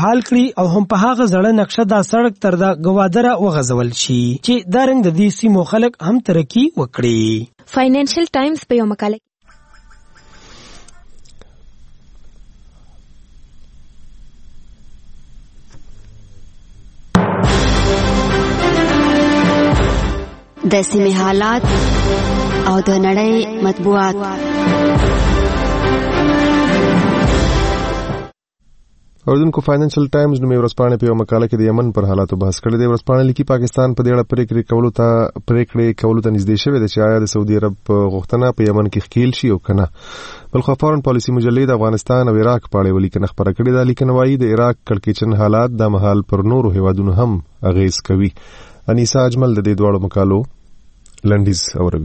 بحال کړي او هم په هغه زړه نقشه دا سړک تر دا ګوادره وغځول شي چې دا رنګ د دې سیمو خلک هم ترقي وکړي. فاینانشل ټایمز په یو مقاله د سیمې حالات او د نړۍ مطبوعات. اوردونکو فاینانشل ټایمز نومي ورځپاڼې په یو مقاله کې د یمن پر حالاتو بحث کړی دی. ورځپاڼه لیکي پاکستان په دې اړه پریکړې کولو ته پریکړې کولو ته نږدې شوی دی چې آیا د سعودي عرب غوښتنه په یمن کې ښکیل شي او کنه. بلخو فارن پالیسي مجلې د افغانستان او عراق په اړه ولیکنه خپره کړې ده. لیکنه وايي د عراق کړکېچن حالات د مهال پر نورو هیوادونو هم اغیز کوي. انیسا اجمل د دې دواړو مقالو لنډیز اوروي.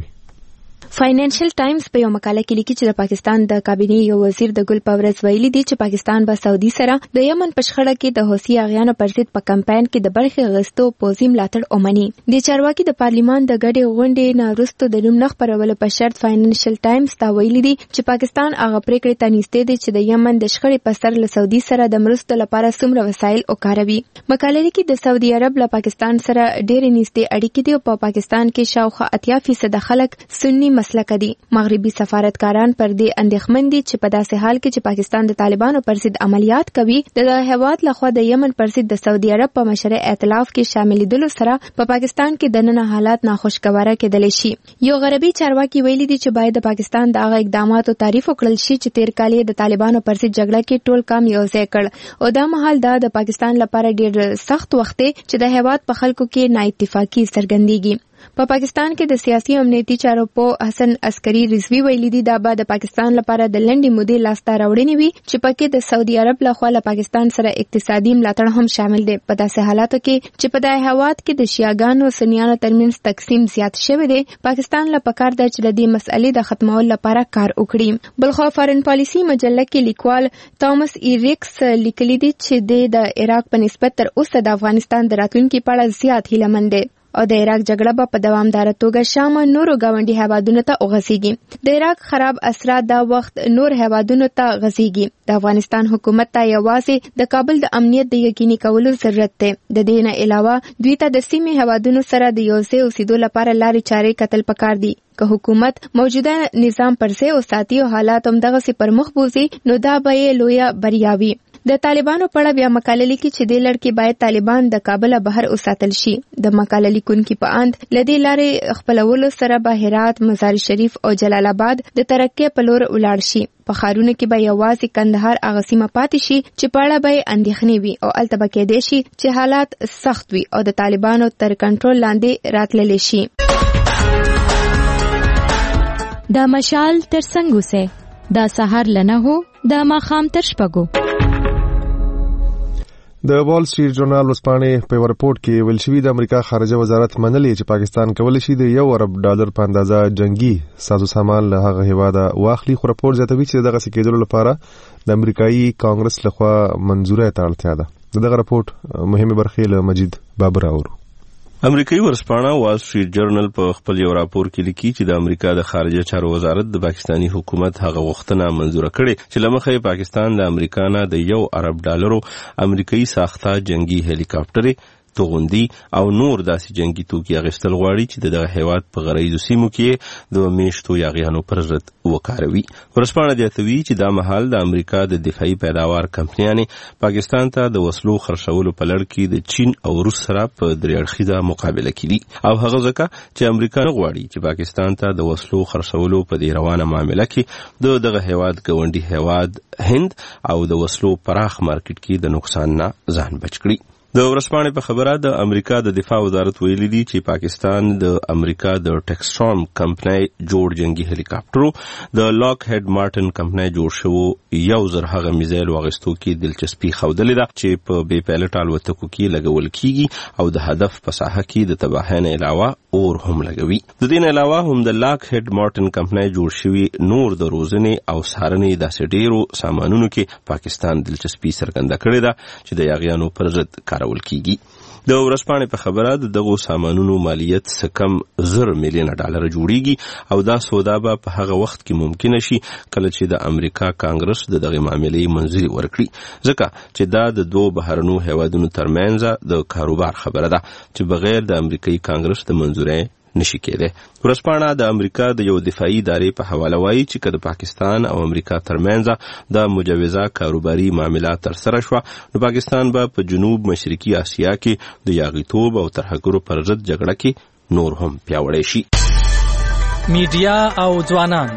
فاینانشل ټایمز په یو مقاله کې لیکي چې د پاکستان د کابینې یو وزیر د ګل پاورز ویلي دی چې پاکستان به سعودي سره د یمن په شخړه کې د حوثي اغیانو پر ضد په کمپاین کې د برخې اخیستو پوځي ملاتړ ومني. د چارواکي د پارلیمان د ګډې غونډې نه وروسته د نوم نه خپرولو په شرط فاینانشل ټایمز ته ویلي دی چې پاکستان هغه پریکړې ته نږدې دی چې د یمن د شخړې په سر له سعودي سره د مرستو لپاره څومره وسایل وکاروي. مقاله لیکي د سعودي عرب له پاکستان سره ډېرې نږدې اړیکې دي او په پاکستان کې شاوخوا اتیا فیصده خلک سني مسلک دي. مغربي سفارتکاران پر دې اندېښمن دي چې په داسې حال کې چې پاکستان د طالبانو پر ضد عملیات کوي د هیواد لخوا د یمن پر ضد د سعودي عرب په مشرع ائتلاف کې شاملېدلو سره په پاکستان کې د نن حالات ناخوشګواره کېدلی شي. یو غربي چارواکي ویلي دي چې باید د پاکستان د هغه اقداماتو تعریف وکړل شي چې تیر کال د طالبانو پر ضد جګړه کې ټول کام یو ځای کړ او دا مهال دا د پاکستان لپاره ډېر سخت وخت دی چې د هیواد په خلکو کې نااتفاقي څرګندېږي. په پا پاکستان کې د سیاسي امنیتي چارو په حسن عسکري رضوی ویلي دي دا به د پاکستان لپاره د لنډې مودې لاسته راوړنې وي چې پکې د سعودي عرب لخوا له پاکستان سره اقتصادي ملاتړ هم شامل دی. په داسې حالاتو کې چې په دغه هیواد کې د شیعاګانو سنیانو ترمنځ تقسیم زیات شوی دی پاکستان له پکار ده چې د دې مسئلې د ختمولو لپاره کار وکړي. بلخو فارن پالیسي مجله کې لیکوال توماس ایریکس لیکلي دي چې د عراق په نسبت تر اوسه د افغانستان د راتلونکي په اړه زیات هیلهمند دی او د عراق جګړه به په دوامداره توګه شام نورو ګاونډي هیوادونو ته وغځېږي. د عراق خراب اثرات دا وخت نور هیوادونو ته غځېږي. د افغانستان حکومت ته یوازې د کابل د امنیت د یقیني کولو ضرورت دی. د دې نه علاوه دوی ته د سیمې هیوادونو سره د یو ځای اوسېدو لپاره لارې چارې کتل پکار دي. که حکومت موجوده نظام پر ځای وساتي او حالات هم دغسې پر مخ بوځي نو دا به یې لویه بریا وي. د طالبانو په اړه بیا مقاله لیکي چې د لړ کې باید طالبان د کابل بهر وساتل شي. د مقاله لیکونکي په اند لدې لارې خپلولو سره به هرات، مزار شریف او جلال آباد د ترقۍ په لور ولاړ شي. په ښارونو کې به یوازې کندهار هغه سیمه پاتې شي چې په اړه به اندېښنې وي او هلته به کېدای شي چې حالات سخت وي او د طالبانو تر کنټرول لاندې راتللی شي. د مشال تر څنګ اوسئ، د سهار له نهو د ماښام تر شپږو. د وال سټریټ ژورنال ورځپاڼې په یو رپورټ کې ویل شوي د امریکا خارجه وزارت منلې چې پاکستان کولی شي د یو ارب ډالر په اندازه جنگي سازو سامان له هغه هیواده واخلي. خو رپورټ زیاتوي چې دغسې کېدلو لپاره د امریکایي کانګرس لخوا منظورۍ ته اړتیا ده. دغه رپورټ مهمې برخې له مجید بابر اورو. امریکایي ورځپاڼه وال سټریټ جرنل په خپل یو راپور کې لیکي چې د امریکا د خارجه چارو وزارت د پاکستاني حکومت هغه غوښتنه منظوره کړې چې له مخې پاکستان د امریکا نه د یو ارب ډالرو امریکایي ساخته جنگي هلی کاپټرې، توغندي او نور داسې جنگي توکي اخیستل غواړي چې دغه هیواد په غرایزو سیمو کې د میشتو یاغیانو پر ضد وکاروي. ورځپاڼه زیاتوي چې دا مهال د امریکا د دفاعي پیداوار کمپنیانې پاکستان ته د وسلو خرڅولو په لړ کې د چین او روس سره په درې اړخیزه مقابله کې دي او هغه ځکه چې امریکا نه غواړي چې پاکستان ته د وسلو خرڅولو په دې روانه معامله کې د دغه هیواد ګاونډي هیواد هند او د وسلو پراخ مارکیټ کې د نقصان نه ځان بچ کړي. د ورځپاڼې په خبره د امریکا د دفاع وزارت ویلي دي چې پاکستان د امریکا د ټیکسټرام کمپنۍ جوړ جنگي هلی کاپټرو، د لاک هډ مارټن کمپنۍ جوړ شوو یو زر هغه میزایل واغستو کې دلچسپي ښودلې ده چې په بې پیلټ الوتکو کې لګول کیږي او د هدف په ساحه کې د تباهۍ نه علاوه اور هم لګوي. د دې نه علاوه هم د لاک هډ مارټن کمپنۍ جوړ شوي نور د روزنې او څارنې داسې ډیرو سامانونو کې پاکستان دلچسپي څرګنده کړې ده چې د یاغیانو پر ضد کارول کیږي. د ورځپاڼې په خبره د دغو سامانونو مالیت څه کم زر میلیونه ډالر جوړیږي او دا سودا به په هغه وخت کې ممکن شي کله چې د امریکا کانګرس د دغه معاملې منځوري ورکړي، ځکه چې دا د دوه بهرنو هیوادونو ترمنځ د کاروبار خبره ده چې بغیر د امریکایي کانګرس د منځورۍ نشي کېدی. ورځپاڼه د امریکا د یو دفاعي ادارې په حواله وایي چې که د پاکستان او امریکا ترمنځ د مجوزه کاروباري معاملات ترسره شوه نو پاکستان به په جنوب مشرقي اسیا کې د یاغیتوب او ترهګرو پر ضد جګړه کې نور هم پیاوړی شي. میډیا او ځوانان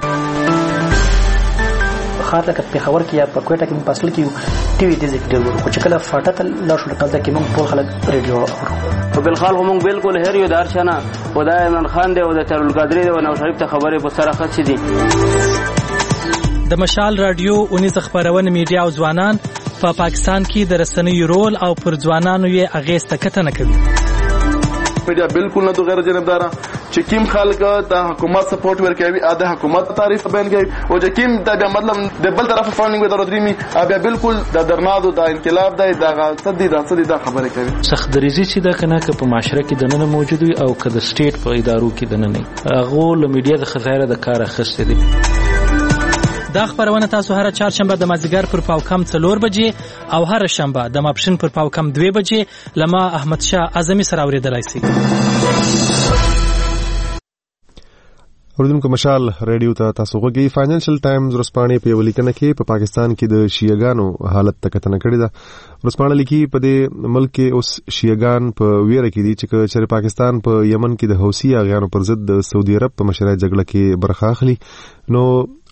خاطر لکه پیښور کې یا په کوټه کې په اصل کې ټي وي د ذکر ورو خو چې کله فاټه لا شو لکه کې موږ ټول خلک ریډیو اورو په بل خال هم بالکل هر یو دارشنه خدای عمران خان دی او د ترول قادری دی او نو شریف ته خبرې په سره خط دي. د مشال رادیو اونیز خبرونه میډیا او ځوانان په پا پاکستان کې د رسنیو رول او پر ځوانانو یې اغیز تکتنه کوي. میډیا بالکل نه غیر جانبدار چې کیم خلک د حکومت سپورټ ورکوي ا د حکومت تعریف بیان کوي او چې کیم د مطلب د بل طرف فاندینګ ودر درېمي بیا بالکل د درنادو د انقلاب د دغه صدې د صدې د خبره کوي. سخت دریزي چې د کنه که په معاشره کې د نن موجود وي او که د سټیټ په ادارو کې د نن نه هغه له میډیا د خزایره د کار اخیستې دي. دا خبرونه تاسو هر چهارشنبه د مازیګر پر پاو کم څلور بجې او هر شنبه د ماپښین پر پاو کم دوه بجې لما احمد شاه اعظمي سره اوریدلای شئ. اوردونکو مشال ریډیو ته تاسو غوږی. فاینانشل ټایمز ورځپاڼې په یو لیکنه کې په پاکستان کې د شیعاګانو حالت ته کتنه کړې ده. ورځپاڼه لیکي په دې ملک کې اوس شیعاګان په ویره کې دي چې چېرې پاکستان په یمن کې د حوثي اغیانو پر ضد د سعودي عرب په مشرۍ جګړه کې برخه اخلي نو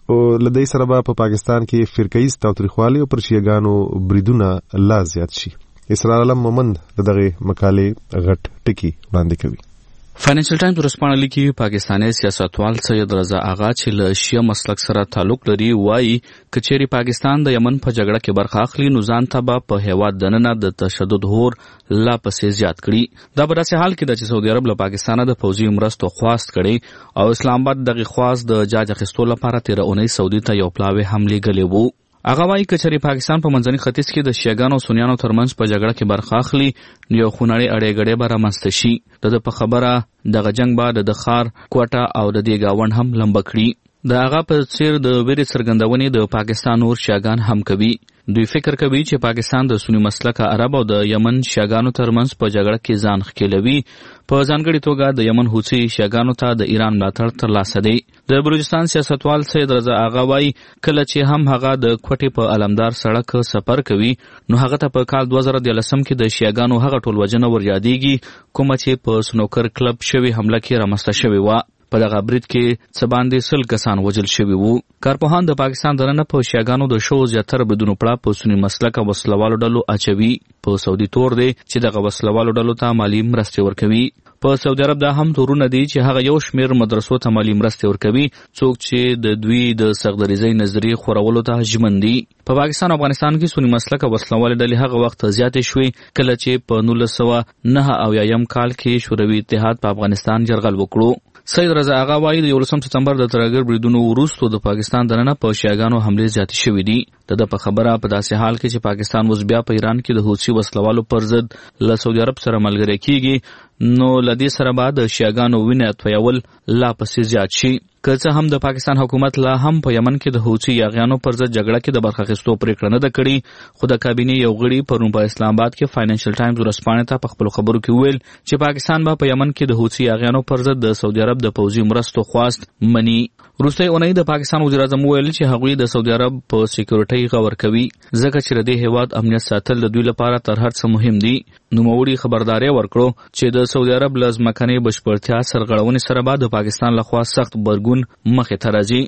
لدی سره به په پاکستان کې فرقه‌ایز تاوتریخوالي او پر شیعاګانو بریدونه لا زیات شي. اسرار علم مومند دغه مقالې غټ ټکی وړاندې کوي. فاینانشل ټایمز ورځپاڼه لیکي پاکستاني سیاستوال سید رضا آغا چې له شیعه مسلک سره تعلق لري وایي که چیرې پاکستان د یمن په جګړه کې برخه اخلي نو ځان ته به په هیواد دننه د تشدد هور لا پسې زیات کړي. دا په داسې حال کې ده چې سعودي عرب له پاکستانه د پوځي مرستو خواست کړي او اسلام آباد دغه خواست د جاج اخیستو لپاره تیر اونۍ سعودي ته یو پلاوی هم لیږلی وو. هغه وایي که چېرې پاکستان په منځني ختیځ کې د شیعاګانو او سنیانو ترمنځ په جګړه کې برخه اخلي نو یو خونړی اړیګړی به رامنځته شي. د ده په خبره دغه جنګ به د ښار کوټه او د دې ګاونډ هم لمبه کړي. د هغه په څیر د ویرې څرګندونې د پاکستان نور شیعاګان هم کوي. دوی فکر کوي چې پاکستان د سنی مسلکه عرب او د یمن شیعاګانو ترمنځ په جګړه کې ځان ښکیلوي. په ځانګړې توګه د یمن حوثي شیعاګانو ته د ایران ملاتړ ترلاسه دی. د بلوچستان سیاستوال سید رضا آغا وایي کله چې هم هغه د کوټې په علمدار سړک سفر کوي نو هغه ته په کال دوه زره دیارلسم کې د شیعاګانو هغه ټول وژنه ور یادېږي کومه چې په سنوکر کلب شوې حمله کې رامنځته شوې وه. په دغه برید کې څه باندې سل کسان وژل شوي وو. کارپوهان د پاکستان دننه په شیعاګانو د شوو زیاتره بریدونو پړه په سني مسلکه وسلوالو ډلو اچوي. په سعودي تور دی چې دغه وسلوالو ډلو ته مالي مرستې ورکوي. په سعودي عرب دا هم تورونه دي چې هغه یو شمیر مدرسو ته مالي مرستې ورکوي څوک چې د دوی د سغدریزۍ نظریې خورولو ته ژمن دي. په پاکستان او افغانستان کې سني مسلکه وسلوالې ډلې هغه وخت زیاتې شوې کله چې په نولس سوه نهه اویایم کال کې شوروي اتحاد په افغانستان یرغل وکړو. سید رضا آغا وایي د یولسم سپتمبر د ترهګر بریدونو وروسته د پاکستان دننه په شیعاګانو حملې زیاتې شوې دي. د ده په خبره په داسې حال کې چې پاکستان اوس بیا په ایران کې د حوثي وسلوالو پر ضد له سعودي عرب سره ملګری کیږي نو له دې سره به د شیعاګانو وینې تویول لا پسې زیات شي. که څه هم د پاکستان حکومت لا هم په یمن کې د حوثي یاغیانو پر ضد جګړه کې د برخه اخیستو پریکړه نه ده کړې خو د کابینې یو غړي پرون په اسلام آباد کې فاینانشل ټایمز ورځپاڼې ته په خپلو خبرو کې وویل چې پاکستان به په یمن کې د حوثي یاغیانو پر ضد د سعودي عرب د پوځي مرستو خواست مني. وروستۍ اونۍ د پاکستان وزیر اعظم وویل چې هغوی د سعودي عرب په سکیورټۍ غور کوي ځکه چې د دې هیواد امنیت ساتل د دوی لپاره تر هر څه مهم دي. نوموړي خبرداری ورکړو چې د سعودي عرب له ځمکنۍ بشپړتیا سرغړونې سره به د پاکستان لخوا سخت غبرګون مخې ته راځي.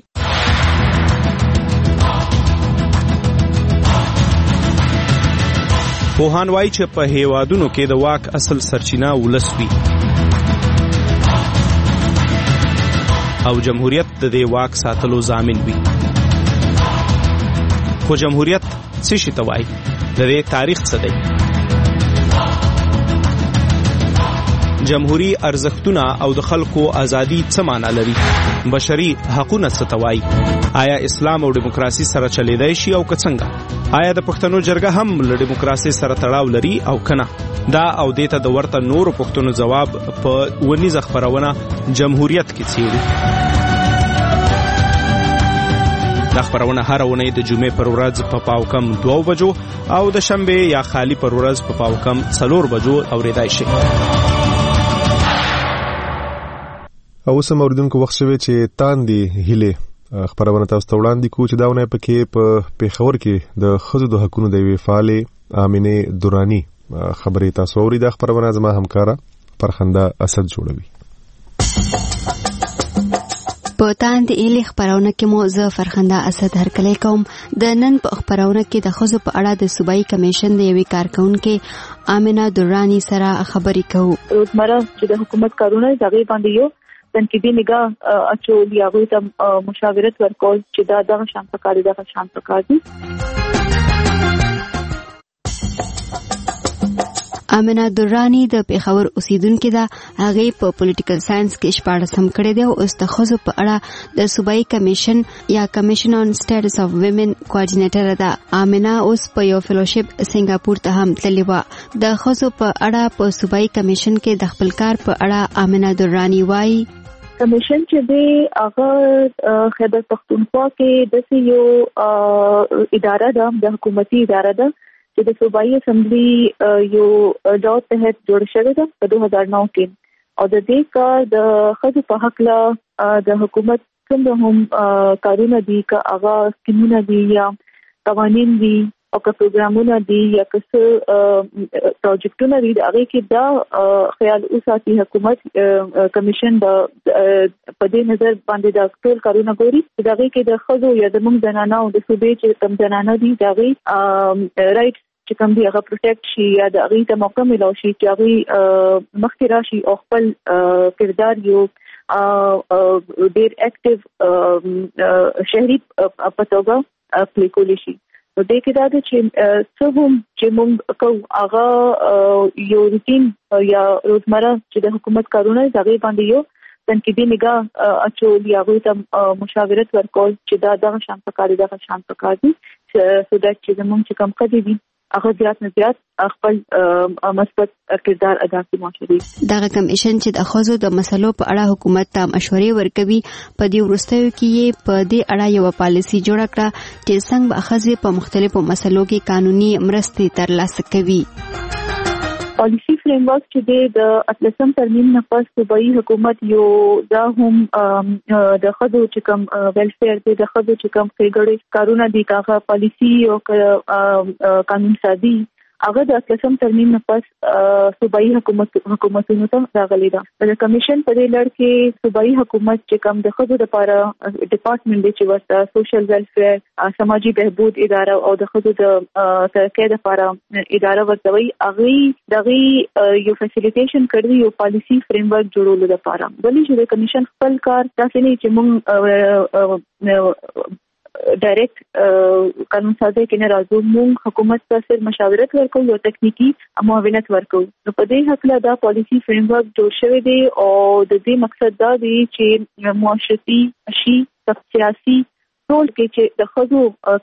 پوهان وایي چې په هیوادونو کې د واک اصل سرچینه ولس وي او جمهوریت د دې واک ساتلو ضامن وي. خو جمهوریت څه شي ته وایي؟ د دې تاریخ څه دی؟ جمهوریت ارزښتونه او د خلکو ازادي څه معنی لري؟ بشري حقوقونه څه ته وایي؟ آیا اسلام او دیموکراسي سره چلیدای شي او که څنګه؟ آیا د پښتنو جرګه هم له دیموکراسي سره تړاو لري او کنه؟ دا او دیته د ورته نورو پښتنو جواب په ونیزه خبرونه جمهوریت کې څیړي. دا خبرونه هر اونۍ د جمعې پر ورځ په پاو کم دوه بجو او د شنبه یا خالی پر ورځ په پاو کم څلور بجو اوریدای شي. او سم اوریدونکو وخت شوی چې تاندې هله خبرونه تاسو ته وړاندې کوو چې دا ونه پکې په پیښور کې د ښځو د حقوقو د وی فعالې آمینه دورانی خبرې تاسو اوري. د خبرونه زما همکارا فرخنده اسد جوړوي. په تاند ایلی خبرونه کې مو زه فرخنده اسد هرکلی کوم. د نن په خبرونه کې د ښځو په اړه د صوبایي کمیشن د یوې کارکونکې آمینه دورانی سره خبرې کوو. روزمره چې د حکومت کارونه دغه باندې یو تنقیدي نگاه اچول یا غوي ته مشاورت ورکول چې دا دغه شان پکاري دغه شان پکاري. آمینه دورانی د پیښور اوسیدونکو ده. هغه په پولیټیکل ساينس کې شپاړسم کړی دی او اوس د ښځو په اړه د صوبایي کمیشن یا کمیشن آن سټیټس اف ویمن کوارډینیټر ده. آمینه اوس په یو فیلوشپ سنگاپور ته هم تللی و. د ښځو په اړه په صوبایي کمیشن کې د خپل کار په اړه آمینه دورانی وایي کمیشن چې دی هغه خیبر پختونخوا کې د یو اداره ده، د حکومتي اداره ده چې د صوبایي اسمبلی یو ډاو تحت جوړ شوی ده په دوه هزار نو کې. او د دې کار د ښځو په حق لا د حکومت څنګه هم کارونه دي که هغه سکیمونه دي یا قوانین دي او که پروګرامونه دي یا که څه پروجیکټونه دي، هغه کې دا خیال اوساتي حکومت کمیشن د په دې نظر باندې د ټول کارونه ګوري چې هغه کې د ښځو یا د موږ زنانو د صوبې چې کم زنانه دي هغه رائټ چې کوم دی هغه پروټیکټ شي یا د هغه ته موقع ملو شي چې هغه مخکې راشي او خپل کردار یو ډیر اکټیو شهري پتوګه پلی کولی شي. نو دې کې دا د چې څه هم چې موږ کوو هغه یو روټین یا روزمره چې د حکومت کارونه هغه باندې یو تنقیدي نگاه اچول یا هغه ته مشاورت ورکول چې دا دغه شان پکاري دغه شان پکاري سو دا چې موږ چې کم کړی دي هغه زیات نه زیات خپل مثبت کردار ادا کوي معاشري. دغه کمیشن چې د ښځو د مسلو په اړه حکومت ته مشورې ورکوي په دې وروستیو کې یې په دې اړه یو پالیسي جوړه کړه چې څنګه به ښځې په مختلفو مسلو کې قانوني مرستې ترلاسه کوي. پالیسی فریم ورک چې د اتلسم ترمیم نه پس صوبایي حکومت یو دا هم د ښځو چې کوم ویلفیر دی، د ښځو چې کوم ښېګړې کارونه دي، هغه پالیسی او قانون سازي هغه د اتلسم ترمیم نه پس صوبایي حکومت حکومتونو ته راغلی ده. د کمیشن په دې لړ کې صوبایي حکومت چې کوم د ښځو لپاره ډپارټمنټ دی چې ورته سوشل ویلفیر سماجی بهبود اداره او د ښځو د ترقۍ لپاره اداره ورته وي، هغه دغه یو فیسیلیټیشن کړی یو پالیسی فریم ورک جوړولو لپاره. ولې چې د کمیشن خپل کار تاسو نه چې موږ ډایرکټ قانون سازي کې نه راځو، موږ حکومت ته صرف مشاورت ورکوو او تکنیکی معاونت ورکوو. نو په دې حق له دا پالیسی فریم ورک جوړ شوی دی او د دې مقصد دا دی چې معاشرتي شي سیاسي ټول کې چې د ښځو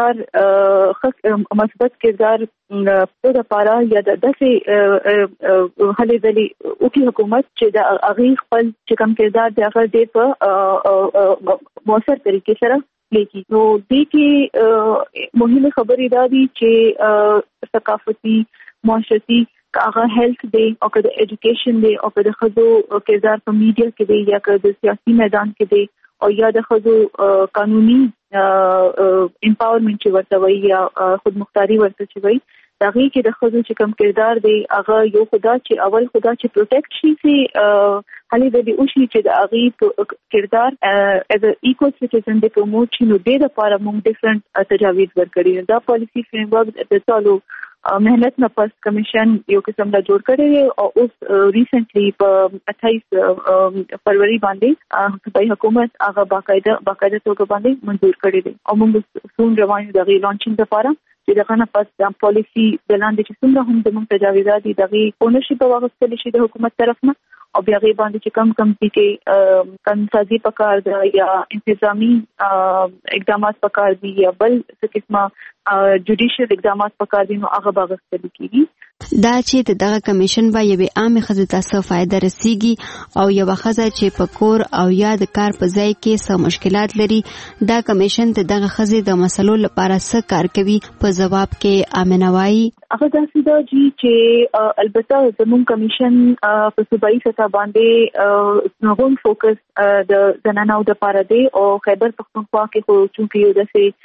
کردار مثبت کردار په لپاره یا د داسې هلې ځلې وکړي حکومت چې د هغې خپل چې کوم کردار دی هغه ډېر په مؤثر طریقې سره لیکي. نو دې کې مهمه خبرې دا دي چې ثقافتي معاشرتي هغه هیلث دی او که د ایجوکیشن دی او که د ښځو کردار په میډیا کې دی یا که د سیاسي میدان کې دی او یا د ښځو قانوني امپاورمنټ چې ورته وایي یا خودمختاري ورته چې وایي دغه کې د ښځو چې کوم کردار دی هغه یو خدا چې اول خدا چې پروټیکټ شي چې هلې د دې اوشي چې د هغې کردار ایز ا ایکول سټیزن د پروموټ شي. نو دې دپاره موږ ډفرنټ تجاویز ورکړي. دا پالیسی فریم ورک د ټولو مهنت نه پس کمیشن یو قسم لا جوړ کړی او اوس ریسنټلی په اٹھائیس فروری باندې صوبایي حکومت هغه باقاعده باقاعده توګه باندې منظور کړی دی او موږ سون روانو د غي لانچینګ لپاره چې دغه نه پس د پالیسی د لاندې چې څومره هم د موږ تجاوزات دي دغه اونرشپ واغستل شي د حکومت طرف نه او بیا غي باندې چې کم کم دي کې قانونسازي پکار ده یا انتظامی اقدامات پکار دي یا بل څه قسمه جوډیشل اقدامات پکار دي نو هغه واغستل کیږي دا چې دغه کمیشن به یوه عامه خزه تاسو فائدہ رسیږي او یو خزه چې په کور او یا د کار په ځای کې څه مشکلات لري دا کمیشن ته دغه خزه د مسلو لپاره څه کار کوي په جواب کې امنوي هغه داسې دا چې البته زموږ کمیشن په صوبایي سطح باندې نوون فوکس د زنانو د لپاره دی او خیبر پختونخوا کې خو چونکی یو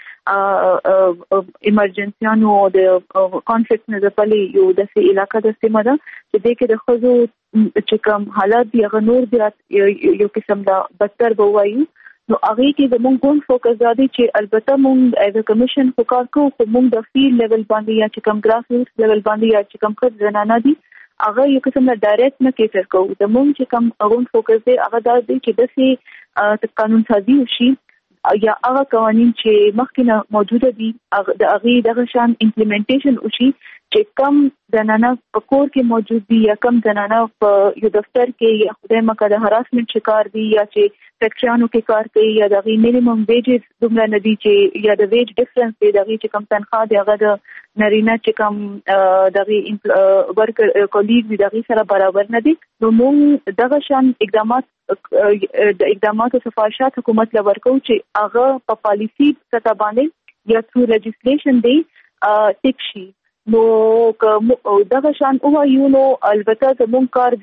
داسې ایمرجنسیانو او د کانفلیکټ نه ځپلې یو داسې علاقه د سیمه ده چې د کې د خزو چې کوم حالات دی هغه نور بیا یو قسم دا بدتر به وایي نو هغه کې د مونږ ګون فوکس زیاده چې البته مونږ ایز ا کمیشن فوکس کوو خو مونږ د فیلډ لیول باندې یا چې کوم ګراس روټ لیول باندې یا چې کوم خد زنانه دي هغه یو قسم نه ډایرکټ نه کیټر کوو د مونږ چې کوم ګون فوکس دی هغه دا دی چې د سي قانون سازي وشي یا هغه قوانين چې مخکې موجوده دي د هغه دغه شان امپلیمنټیشن وشي چې کم زنانه په کور کې موجود دي یا کم زنانه په یو دفتر کې یا خدای مکه د هراسمنت شکار دي یا چې فیکټریانو کې کار کوي یا د غي مینیمم ویجز دومره ندي چې یا د ویج ډیفرنس دی د غي چې کم تنخواه دی هغه د نارینه چې کم د غي ورکر کولیګ دی د غي سره برابر نه دي نو موږ دغه شان اقدامات د اقداماتو صفاشات حکومت لور کو چې هغه په پالیسی سطح باندې یا ثرو لیجسلیشن دی ټیک شي نو دغه شان او یو نو البته زموږ کار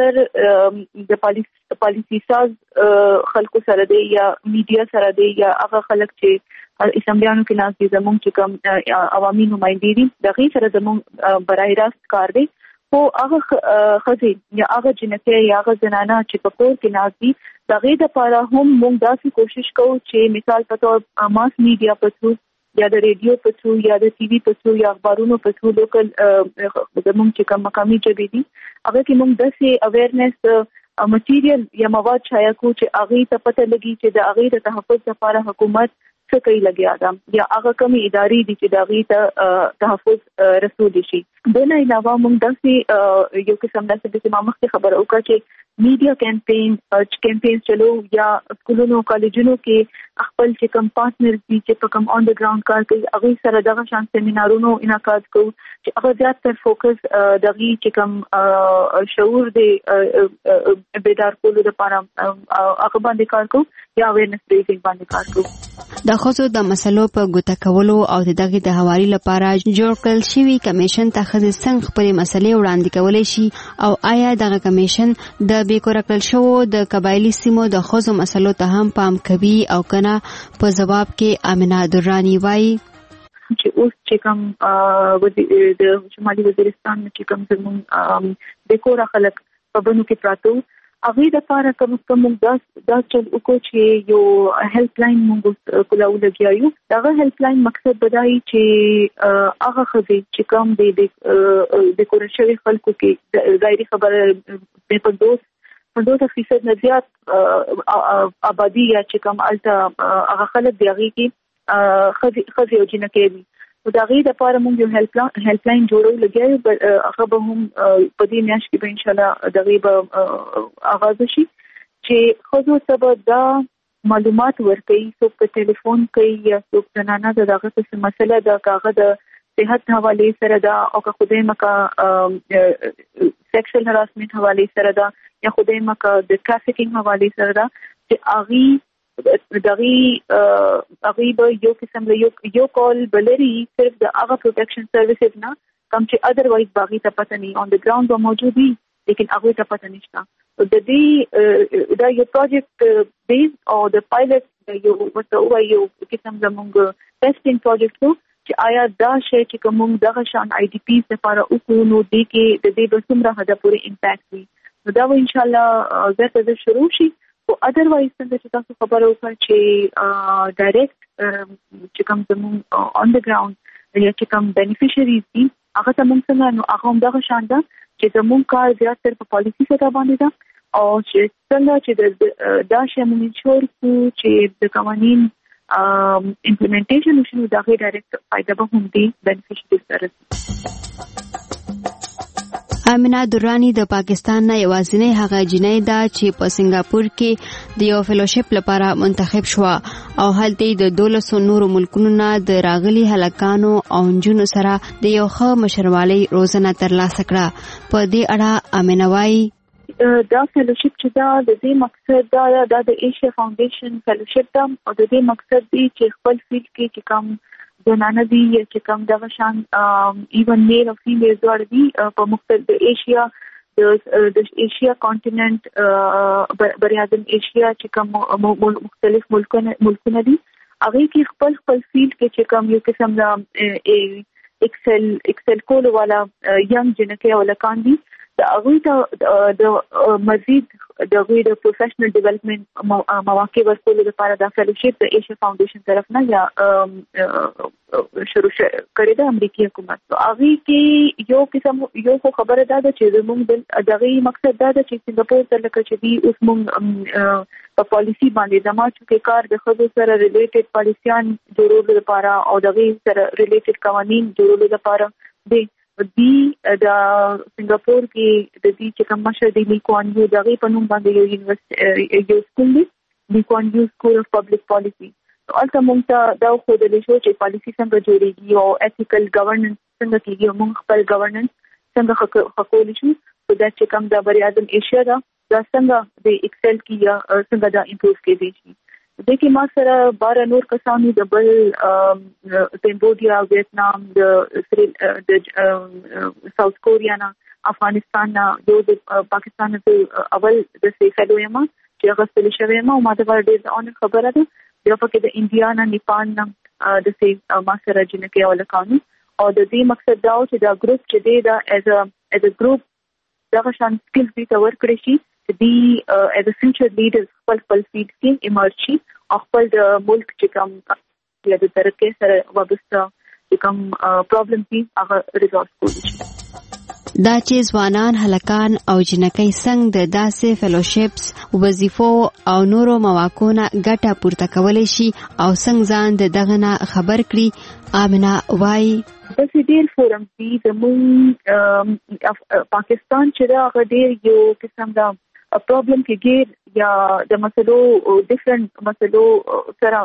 زیاتره د پالیسی پالیسی ساز خلکو سره دی یا میډیا سره دی یا هغه خلک چې اسمبلیانو کې ناز دي زموږ چې کوم عوامي نمائندې دي دغه سره زموږ برای راست کار دی خو هغه خزي یا هغه جنته یا هغه زنانه چې په کور کې ناز دي دغه د لپاره هم موږ داسې کوشش کوو چې مثال په تور ماس میډیا په څو یا د ریډیو په څو یا د ټي وي په څو یا اخبارونو په څو لوکل زموږ چې کوم مقامي جبې دي هغه کې موږ داسې اویرنس مټیریل یا مواد شایع کو چې هغه ته پته لګي چې د هغه د تحفظ لپاره حکومت څه کوي لګیا ده یا هغه کومي ادارې دي چې د هغه ته تحفظ رسول شي د نه علاوه موږ داسې یو قسم داسې د ما مخکې خبر اوکړه چې میډیا کمپین کمپین چلو یا سکولونو کالجونو کې خپل چې کوم پارټنرز دي چې په کوم اون د ګراوند کار کوي هغه سره دغه شان سیمینارونو انعقاد کوو چې هغه زیات تر فوکس دغه چې کوم شعور دی بیدار کولو لپاره هغه باندې کار کوو یا اویرنس ریزینګ باندې کار کوو د خصو د مسلو په ګوته کولو او دغه د حوالي لپاره جوړ کړل شوی کمیشن ته خزه څنګه خپل مسلې وړاندې کولای شي او آیا دغه کمیشن د بیکور کړل شو د قبایلی سیمو د خصو مسلو ته هم پام کوي او کنه په جواب کې امینه درانی وایي چې اوس چې کوم د شمالي وزیرستان چې کوم زموږ بیکور خلک په بنو کې پراته هغه د لپاره کوم کوم دا دا چې وکړو چې یو هیلپ لاین موږ کولاو لګیایو دا هیلپ لاین مقصد بدایي چې هغه خزي چې کوم د د کورشوي خلکو کې ظاهري خبره په دوس په دوه فیصد نه زیات آبادی یا چې کوم الته هغه خلک دی هغه کې خزي خزي او جنکې دي دا غي د لپاره موږ یو هیلپ هیلپ لاین جوړو لګیایو هغه به هم په دې میاشت کې به ان شاء الله دغه به آغاز شي چې خو سبا دا معلومات ورکړي څوک په ټلیفون کوي یا څوک زنانه دغه څه مسله د کاغذ د صحت حواله سره دا او که خدای مکه سیکشوال هراسمنت حواله سره دا یا خدای مکه د ټرافیکینګ حواله سره دا چې اغي دغه هغه به یو قسم له یو یو کال بلري صرف د هغه پروټیکشن سرویسز نه کوم چې اذروایز باغی ته پته نه اون د ګراوند به موجود دي لیکن هغه ته پته نشته د دې دا یو پروجیکټ بیس او د پایلټ یو وته یو قسم زموږ ټیسټینګ پروجیکټ چې آیا دا شی چې کوم دغه شان آی ډی پی لپاره وکړو نو د کې د دې به څومره حدا پورې امپیکټ وي نو دا ان شاء الله زه شروع شي او اذروایز څنګه چې تاسو خبرو وکړئ چې ډایرکټ چې کوم زموږ اون د ګراوند یا چې کوم بینیفیشریز دي هغه ته موږ څنګه نو هغه هم دغه شان ده چې زموږ کار زیات تر په پالیسی سره باندې ده او چې څنګه چې دا شی موږ انشور کوو چې د قوانین امپلیمنټیشن وشي دا غي ډایرکټ فائدہ به هم دي بینیفیشریز سره. آمینه درانی د پاکستان نه یوازینی هغه جنۍ ده چې په سنگاپور کې د یو فیلوشپ لپاره منتخب شوه او هلته د دولسو نورو ملکونو نه د راغلي هلکانو او نجونو سره د یو ښه مشروالۍ روزنه ترلاسه کړه. په دې اړه آمینه وایي دا فیلوشپ چې دا د دې مقصد دا د ایشیا فاونډیشن فیلوشپ ده او د دې مقصد دی چې خپل فیلډ کې چې کوم زنانه دي چې کوم دغه شان ایون میل او فیمیل دواړه دي په مختلف د ایشیا د ایشیا کانټیننت بریادم ایشیا چې کوم مختلف ملکونه ملکونه دي هغه کې خپل خپل فیلډ کې چې کوم یو قسم د ایکسل ایکسل کول والا ینګ جنکه ولکان دي دا هغه د مزید د غوی د پروفیشنل ډیولپمنٹ مواقع ورکول لپاره د فیلوشپ د ایشیا فاونډیشن طرف نه یا شروع کړی د امریکایي حکومت. هغه کې یو قسم یو خبره ده چې موږ دغه مقصد ده چې سنگاپور سره لکه چې دی اوس موږ په پالیسی باندې زموږ چې کار د خدو سره ریلیټډ پالیسیان جوړولو لپاره او دغه سره ریلیټډ قوانين جوړولو لپاره دی دی د سنگاپور کې د دې چې کوم مشر دی لیکوان یو دغه په نوم باندې یو یونیورسيټي یو سکول دی لیکوان یو سکول اف پبلک پالیسی. البته موږ ته دا خو د لشو چې پالیسی څنګه جوړیږي او ایتیکل گورننس څنګه کیږي موږ خپل گورننس څنګه حقوقي شو په دې چې کوم د بریادم ایشیا دا څنګه د ایکسل کې څنګه دا امپروቭ کېږي شي. د کې ما سره بار نور کسانو د بل کمبودیا ویتنام د د ساوث کوریا نه افغانستان نه یو د پاکستان ته اول د سی فلو یم چې هغه ستل شوی یم او ما د ور ډیر اون خبره ده بیا پکې د انډیا نه نیپال نه د سی ما سره جنکه ولکانو او د دې مقصد دا چې دا ګروپ چې دی دا از ا از ا ګروپ دا شان سکلز دي تور کړی شي دی as a future leaders خپل خپل فیلډ کې ایمرج شي او خپل د ملک چې کوم یا د ترقۍ سره وابسته چې کوم پرابلم دي هغه ریزالو کولی شي. دا چې ځوانان هلکان او جنکۍ څنګه د داسې فیلوشپس وظیفو او نورو مواقعو نه ګټه پورته کولی شي او څنګه ځان د دغه نه خبر کړي. آمینه وایي د ډیر فورم دي زموږ پاکستان چې دا هغه ډیر یو قسم دا پرابلم کې ګیر یا د مسلو ډیفرنٹ مسلو سره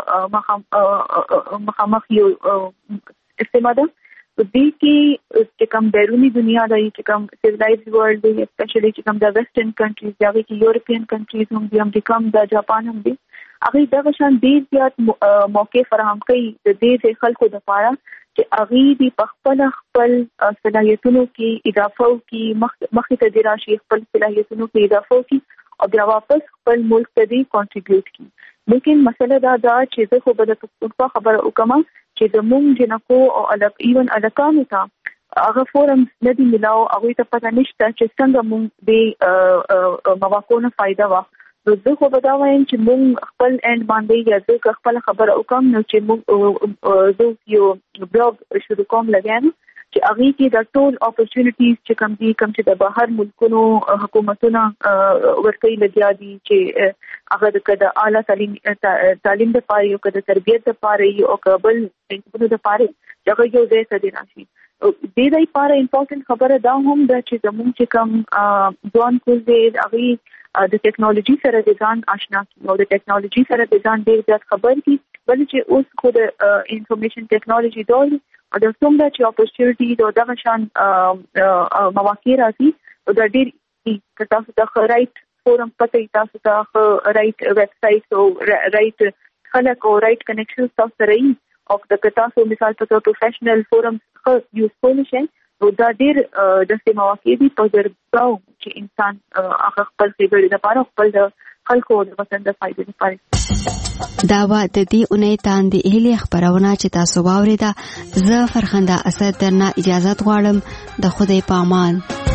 مخامخ یو استعمال ده دې کې چې کوم بیرونی دنیا د چې کوم سیویلایزډ ورلد دی اسپیشلی چې کوم د ویسټرن کنټریز یا کې یورپین کنټریز هم دي امریکا هم د جاپان هم دي هغه د شان ډیر زیات موقع فراهم کوي د دې خلکو لپاره چې هغه دی په خپل خپل صلاحیتونو کې اضافه کوي مخې ته دی راشي خپل صلاحیتونو کې اضافه کوي او بیا واپس خپل ملک ته دی کنټریبیوټ کوي. لیکن مسله دا ده چې زه خو به د خبره وکم چې د مونږ جنکو او الک ایون الکانو ته هغه فورم نه دی ملاو هغه ته پته نشته چې څنګه مونږ د مواقعو نه فائدہ واخلو. زه خو به دا وایم چې مونږ خپل اند باندې یا زه خپل خبره وکم نو چې مونږ زه یو بلاګ شروع کوم لګایم چې هغه کې د ټول اپورچونټیز چې کوم دي کوم چې د بهر ملکونو حکومتونو ورکوي لګیا دي چې هغه د کده اعلی تعلیم تعلیم د پاره یو کده تربیت د پاره یو قبل د پاره هغه یو ځای ته دی راشي. د دې لپاره امپورټنت خبره دا هم ده چې زموږ چې کوم ځوان کول دي هغه د ټیکنالوژي سره د ځان آشنا کی او د ټیکنالوژي سره د ځان ډیر زیات خبر کی بل چې اوس خو د انفارمیشن ټیکنالوژي دور او د څومره چې اپورچونټی د دغه شان مواقع راځي او د ډیر چې تاسو ته رائټ فورم پته تاسو ته رائټ ویب سټ او رائټ خلک او رائټ کنیکشن تاسو سره او د تاسو مثال په پروفیشنل فورم خو یوزفول شي او دا ډیر د سیمه مواقع دي په ضرورت چې انسان هغه خپل خبرې لپاره خپل خلکو د وطن د فائدې لپاره دا و د دې اونۍ تاندې هلي خبرونه چې تاسو واوریده زه فرخنده اسد درنه اجازه غواړم د خدای په امان.